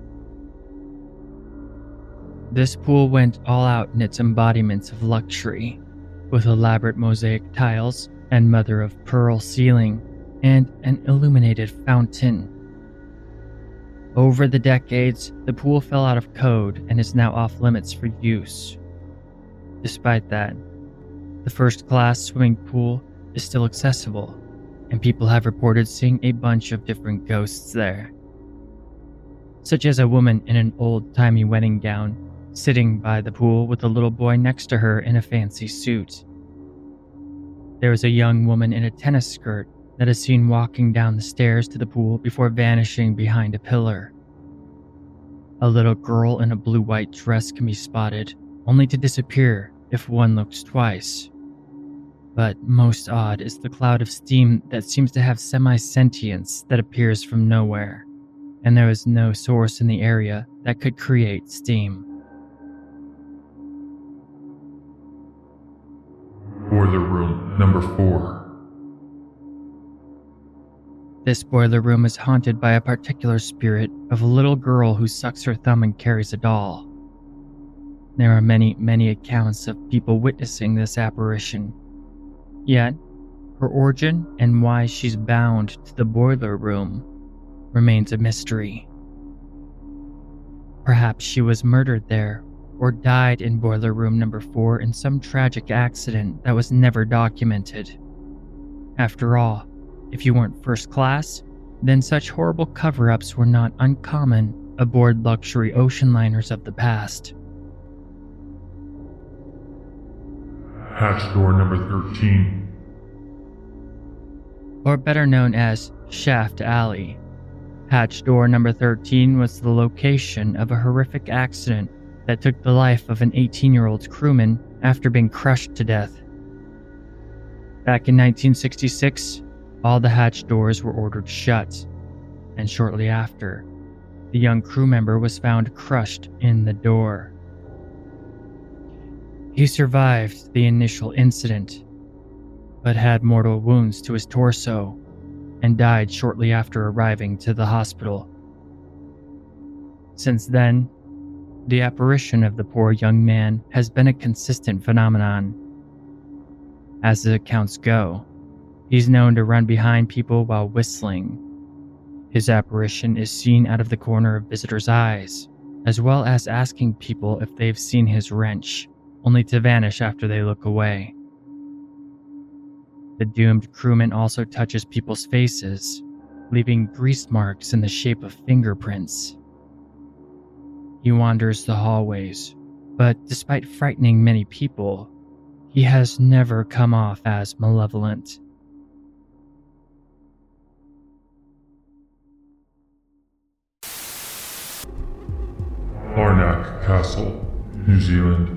This pool went all out in its embodiments of luxury, with elaborate mosaic tiles and mother-of-pearl ceiling and an illuminated fountain. Over the decades, the pool fell out of code and is now off limits for use. Despite that, the first-class swimming pool is still accessible, and people have reported seeing a bunch of different ghosts there, such as a woman in an old-timey wedding gown sitting by the pool with a little boy next to her in a fancy suit. There is a young woman in a tennis skirt that is seen walking down the stairs to the pool before vanishing behind a pillar. A little girl in a blue-white dress can be spotted, only to disappear if one looks twice. But most odd is the cloud of steam that seems to have semi-sentience that appears from nowhere, and there is no source in the area that could create steam. Boiler room number four. This boiler room is haunted by a particular spirit of a little girl who sucks her thumb and carries a doll. There are many, many accounts of people witnessing this apparition. Yet, her origin and why she's bound to the boiler room remains a mystery. Perhaps she was murdered there or died in boiler room number four in some tragic accident that was never documented. After all, if you weren't first class, then such horrible cover-ups were not uncommon aboard luxury ocean liners of the past. Hatch door number thirteen. Or better known as Shaft Alley. Hatch door number thirteen was the location of a horrific accident that took the life of an eighteen-year-old crewman after being crushed to death. Back in nineteen sixty-six, all the hatch doors were ordered shut, and shortly after, the young crew member was found crushed in the door. He survived the initial incident, but had mortal wounds to his torso and died shortly after arriving to the hospital. Since then, the apparition of the poor young man has been a consistent phenomenon. As the accounts go, he's known to run behind people while whistling. His apparition is seen out of the corner of visitors' eyes, as well as asking people if they've seen his wrench, only to vanish after they look away. The doomed crewman also touches people's faces, leaving grease marks in the shape of fingerprints. He wanders the hallways, but despite frightening many people, he has never come off as malevolent. Larnac Castle, New Zealand.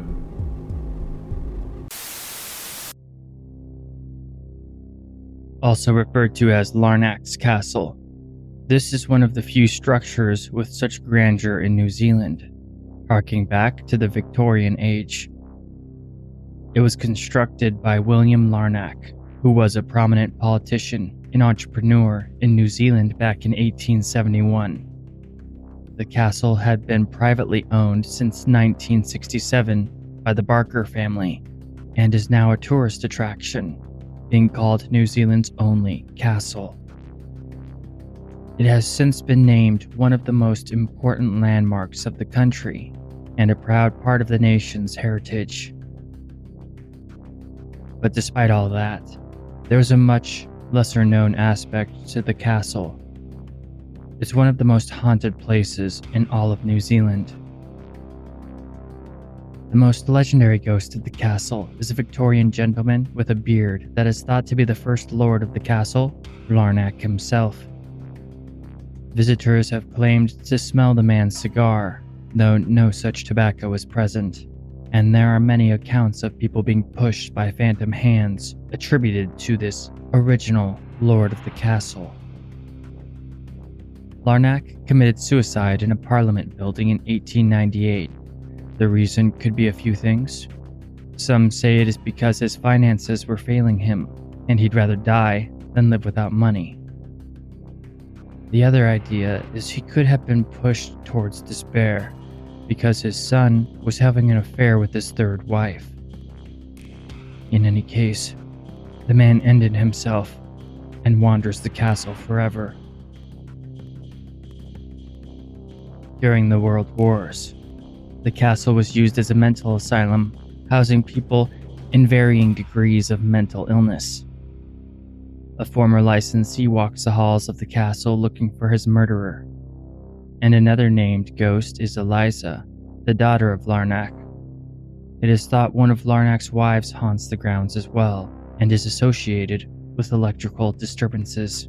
Also referred to as Larnac's Castle. This is one of the few structures with such grandeur in New Zealand, harking back to the Victorian age. It was constructed by William Larnac, who was a prominent politician and entrepreneur in New Zealand back in eighteen seventy-one. The castle had been privately owned since nineteen sixty-seven by the Barker family and is now a tourist attraction, being called New Zealand's only castle. It has since been named one of the most important landmarks of the country and a proud part of the nation's heritage. But despite all that, there's a much lesser known aspect to the castle. It's one of the most haunted places in all of New Zealand. The most legendary ghost of the castle is a Victorian gentleman with a beard that is thought to be the first lord of the castle, Larnak himself. Visitors have claimed to smell the man's cigar, though no such tobacco was present, and there are many accounts of people being pushed by phantom hands attributed to this original lord of the castle. Larnak committed suicide in a parliament building in eighteen ninety-eight. The reason could be a few things. Some say it is because his finances were failing him, and he'd rather die than live without money. The other idea is he could have been pushed towards despair because his son was having an affair with his third wife. In any case, the man ended himself and wanders the castle forever. During the World Wars, the castle was used as a mental asylum, housing people in varying degrees of mental illness. A former licensee walks the halls of the castle looking for his murderer, and another named ghost is Eliza, the daughter of Larnak. It is thought one of Larnak's wives haunts the grounds as well, and is associated with electrical disturbances.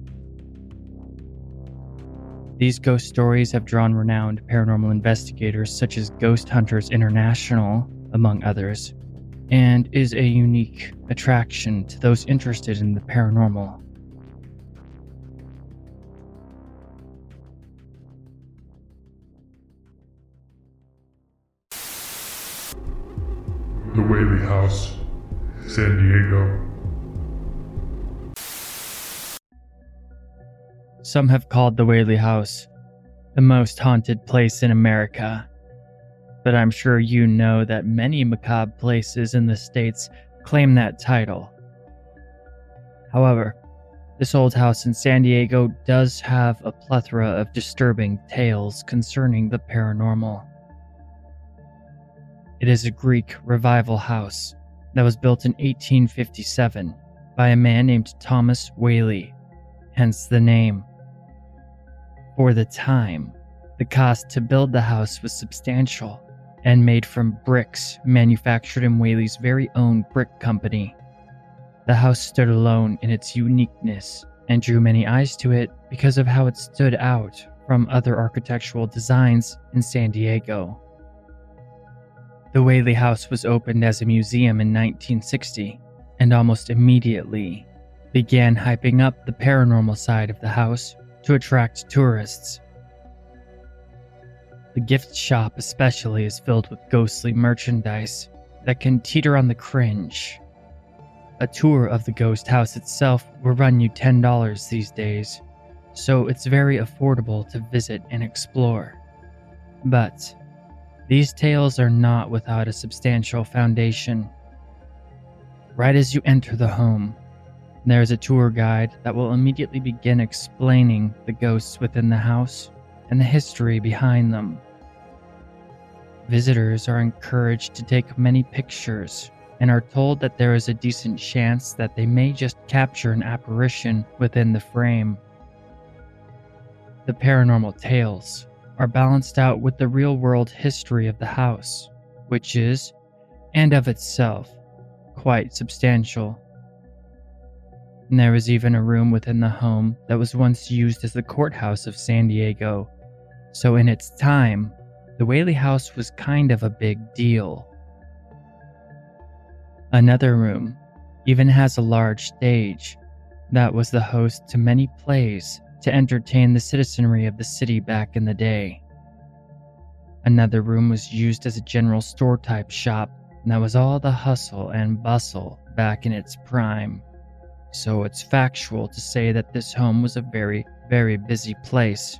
These ghost stories have drawn renowned paranormal investigators such as Ghost Hunters International, among others, and is a unique attraction to those interested in the paranormal. The Whaley House, San Diego. Some have called the Whaley House the most haunted place in America, but I'm sure you know that many macabre places in the States claim that title. However, this old house in San Diego does have a plethora of disturbing tales concerning the paranormal. It is a Greek revival house that was built in eighteen fifty-seven by a man named Thomas Whaley, hence the name. For the time, the cost to build the house was substantial and made from bricks manufactured in Whaley's very own brick company. The house stood alone in its uniqueness and drew many eyes to it because of how it stood out from other architectural designs in San Diego. The Whaley House was opened as a museum in nineteen sixty and almost immediately began hyping up the paranormal side of the house to attract tourists. The gift shop especially is filled with ghostly merchandise that can teeter on the cringe. A tour of the ghost house itself will run you ten dollars these days, so it's very affordable to visit and explore. But these tales are not without a substantial foundation. Right as you enter the home, there is a tour guide that will immediately begin explaining the ghosts within the house and the history behind them. Visitors are encouraged to take many pictures and are told that there is a decent chance that they may just capture an apparition within the frame. The paranormal tales are balanced out with the real-world history of the house, which is, and of itself, quite substantial. And there was even a room within the home that was once used as the courthouse of San Diego, so in its time, the Whaley House was kind of a big deal. Another room even has a large stage that was the host to many plays to entertain the citizenry of the city back in the day. Another room was used as a general store type shop, and that was all the hustle and bustle back in its prime. So it's factual to say that this home was a very, very busy place.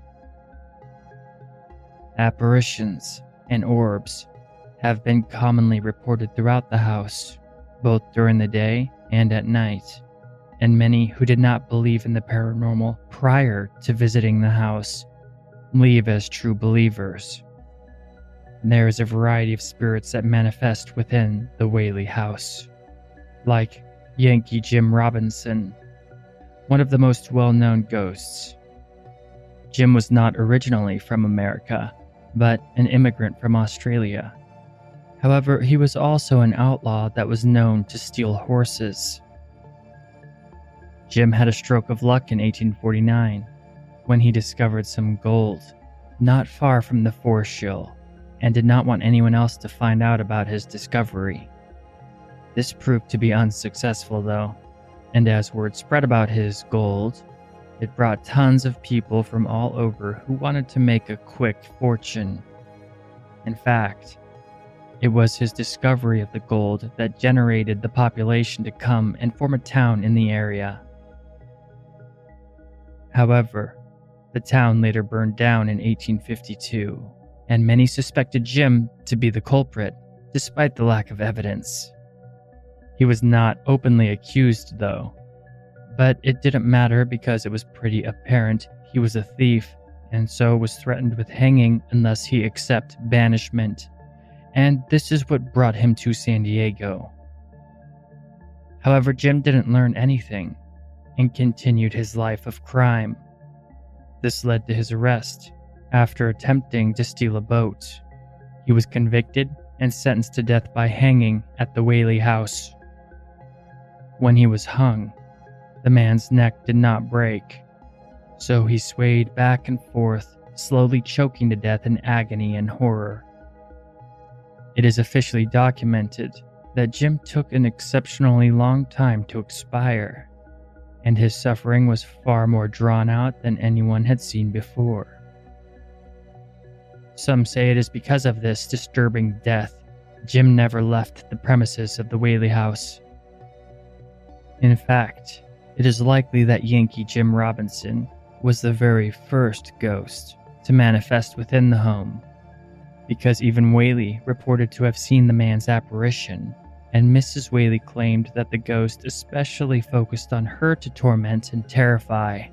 Apparitions and orbs have been commonly reported throughout the house, both during the day and at night, and many who did not believe in the paranormal prior to visiting the house leave as true believers. There is a variety of spirits that manifest within the Whaley house, like Yankee Jim Robinson, one of the most well-known ghosts. Jim was not originally from America, but an immigrant from Australia. However, he was also an outlaw that was known to steal horses. Jim had a stroke of luck in eighteen forty-nine when he discovered some gold not far from the Forest Shill and did not want anyone else to find out about his discovery. This proved to be unsuccessful though, and as word spread about his gold, it brought tons of people from all over who wanted to make a quick fortune. In fact, it was his discovery of the gold that generated the population to come and form a town in the area. However, the town later burned down in eighteen fifty-two, and many suspected Jim to be the culprit, despite the lack of evidence. He was not openly accused, though, but it didn't matter because it was pretty apparent he was a thief, and so was threatened with hanging unless he accept banishment, and this is what brought him to San Diego. However, Jim didn't learn anything, and continued his life of crime. This led to his arrest after attempting to steal a boat. He was convicted and sentenced to death by hanging at the Whaley house. When he was hung, the man's neck did not break, so he swayed back and forth, slowly choking to death in agony and horror. It is officially documented that Jim took an exceptionally long time to expire, and his suffering was far more drawn out than anyone had seen before. Some say it is because of this disturbing death Jim never left the premises of the Whaley house. In fact, it is likely that Yankee Jim Robinson was the very first ghost to manifest within the home, because even Whaley reported to have seen the man's apparition, and Missus Whaley claimed that the ghost especially focused on her to torment and terrify.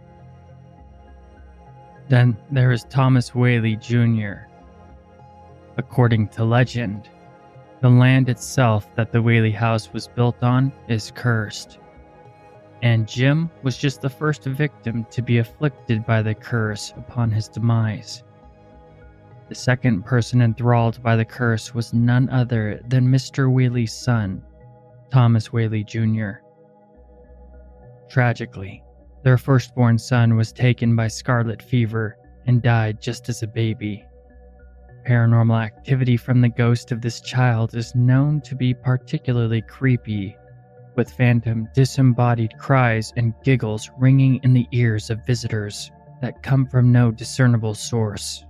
Then there is Thomas Whaley Junior According to legend, the land itself that the Whaley house was built on is cursed, and Jim was just the first victim to be afflicted by the curse upon his demise. The second person enthralled by the curse was none other than Mister Whaley's son, Thomas Whaley Junior Tragically, their firstborn son was taken by scarlet fever and died just as a baby. Paranormal activity from the ghost of this child is known to be particularly creepy, with phantom disembodied cries and giggles ringing in the ears of visitors that come from no discernible source.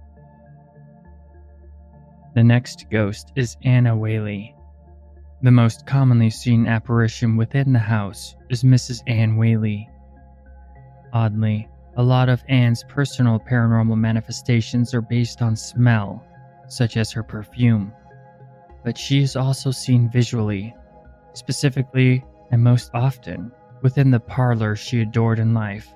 The next ghost is Anna Whaley. The most commonly seen apparition within the house is Missus Ann Whaley. Oddly, a lot of Ann's personal paranormal manifestations are based on smell, such as her perfume, but she is also seen visually, specifically and most often within the parlor she adored in life.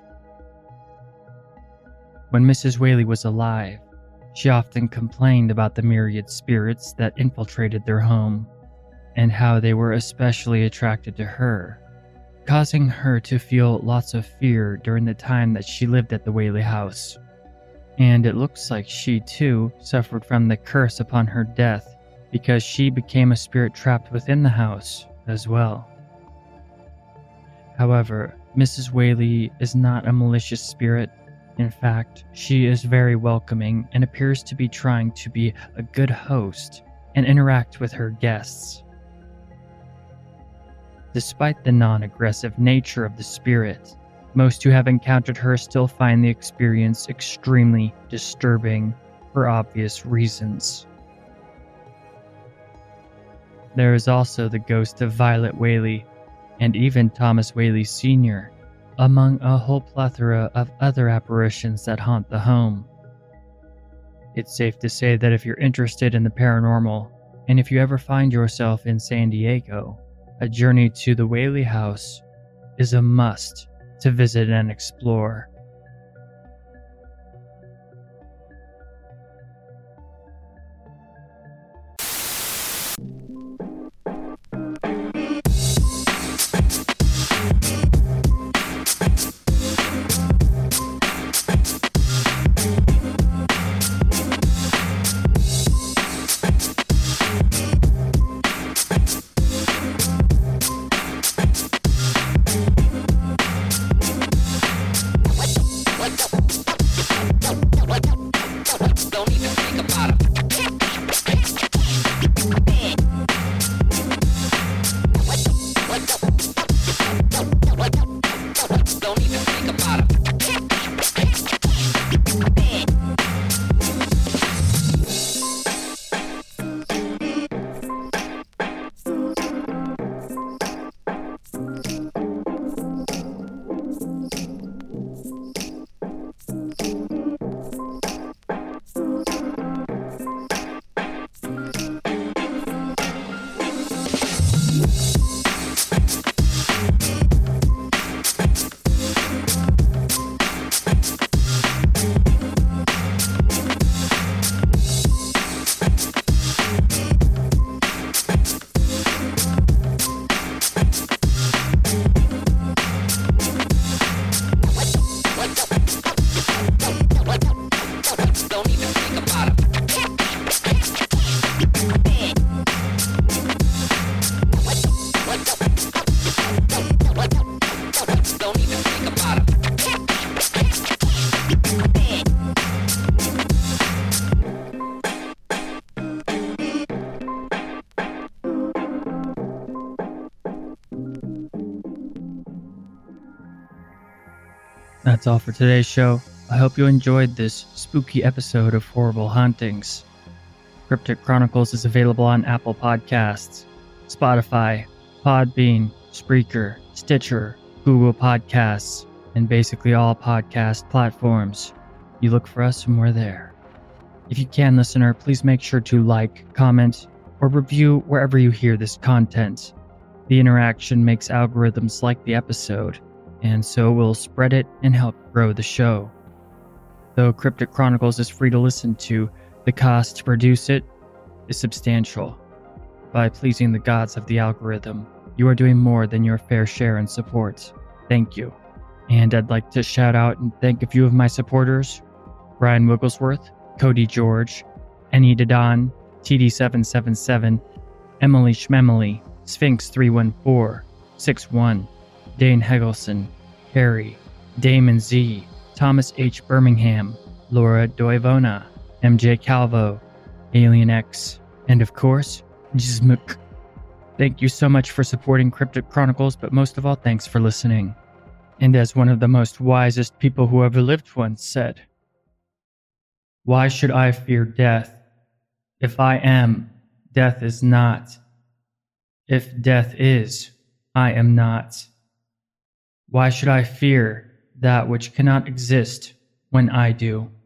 When Missus Whaley was alive, she often complained about the myriad spirits that infiltrated their home, and how they were especially attracted to her, causing her to feel lots of fear during the time that she lived at the Whaley house. And it looks like she too suffered from the curse upon her death, because she became a spirit trapped within the house as well. However, Missus Whaley is not a malicious spirit. In fact, she is very welcoming and appears to be trying to be a good host and interact with her guests. Despite the non-aggressive nature of the spirit, most who have encountered her still find the experience extremely disturbing for obvious reasons. There is also the ghost of Violet Whaley, and even Thomas Whaley Senior, among a whole plethora of other apparitions that haunt the home. It's safe to say that if you're interested in the paranormal, and if you ever find yourself in San Diego, a journey to the Whaley house is a must to visit and explore. That's all for today's show. I hope you enjoyed this spooky episode of Horrible Hauntings. Cryptic Chronicles is available on Apple Podcasts, Spotify, Podbean, Spreaker, Stitcher, Google Podcasts, and basically all podcast platforms. You look for us and we're there. If you can, listener, please make sure to like, comment, or review wherever you hear this content. The interaction makes algorithms like the episode, and so will spread it and help grow the show. Though Cryptic Chronicles is free to listen to, the cost to produce it is substantial. By pleasing the gods of the algorithm, you are doing more than your fair share in support. Thank you. And I'd like to shout out and thank a few of my supporters: Brian Wigglesworth, Cody George, Annie Dadon, T D seven seven seven, Emily Schmemily, Sphinx three one four, six one, Dane Hegelson, Harry, Damon Z, Thomas H. Birmingham, Laura Doivona, M J Calvo, Alien X, and of course, Jizmuk. Thank you so much for supporting Cryptic Chronicles, but most of all, thanks for listening. And as one of the most wisest people who ever lived once said, "Why should I fear death? If I am, death is not. If death is, I am not. Why should I fear that which cannot exist when I do?"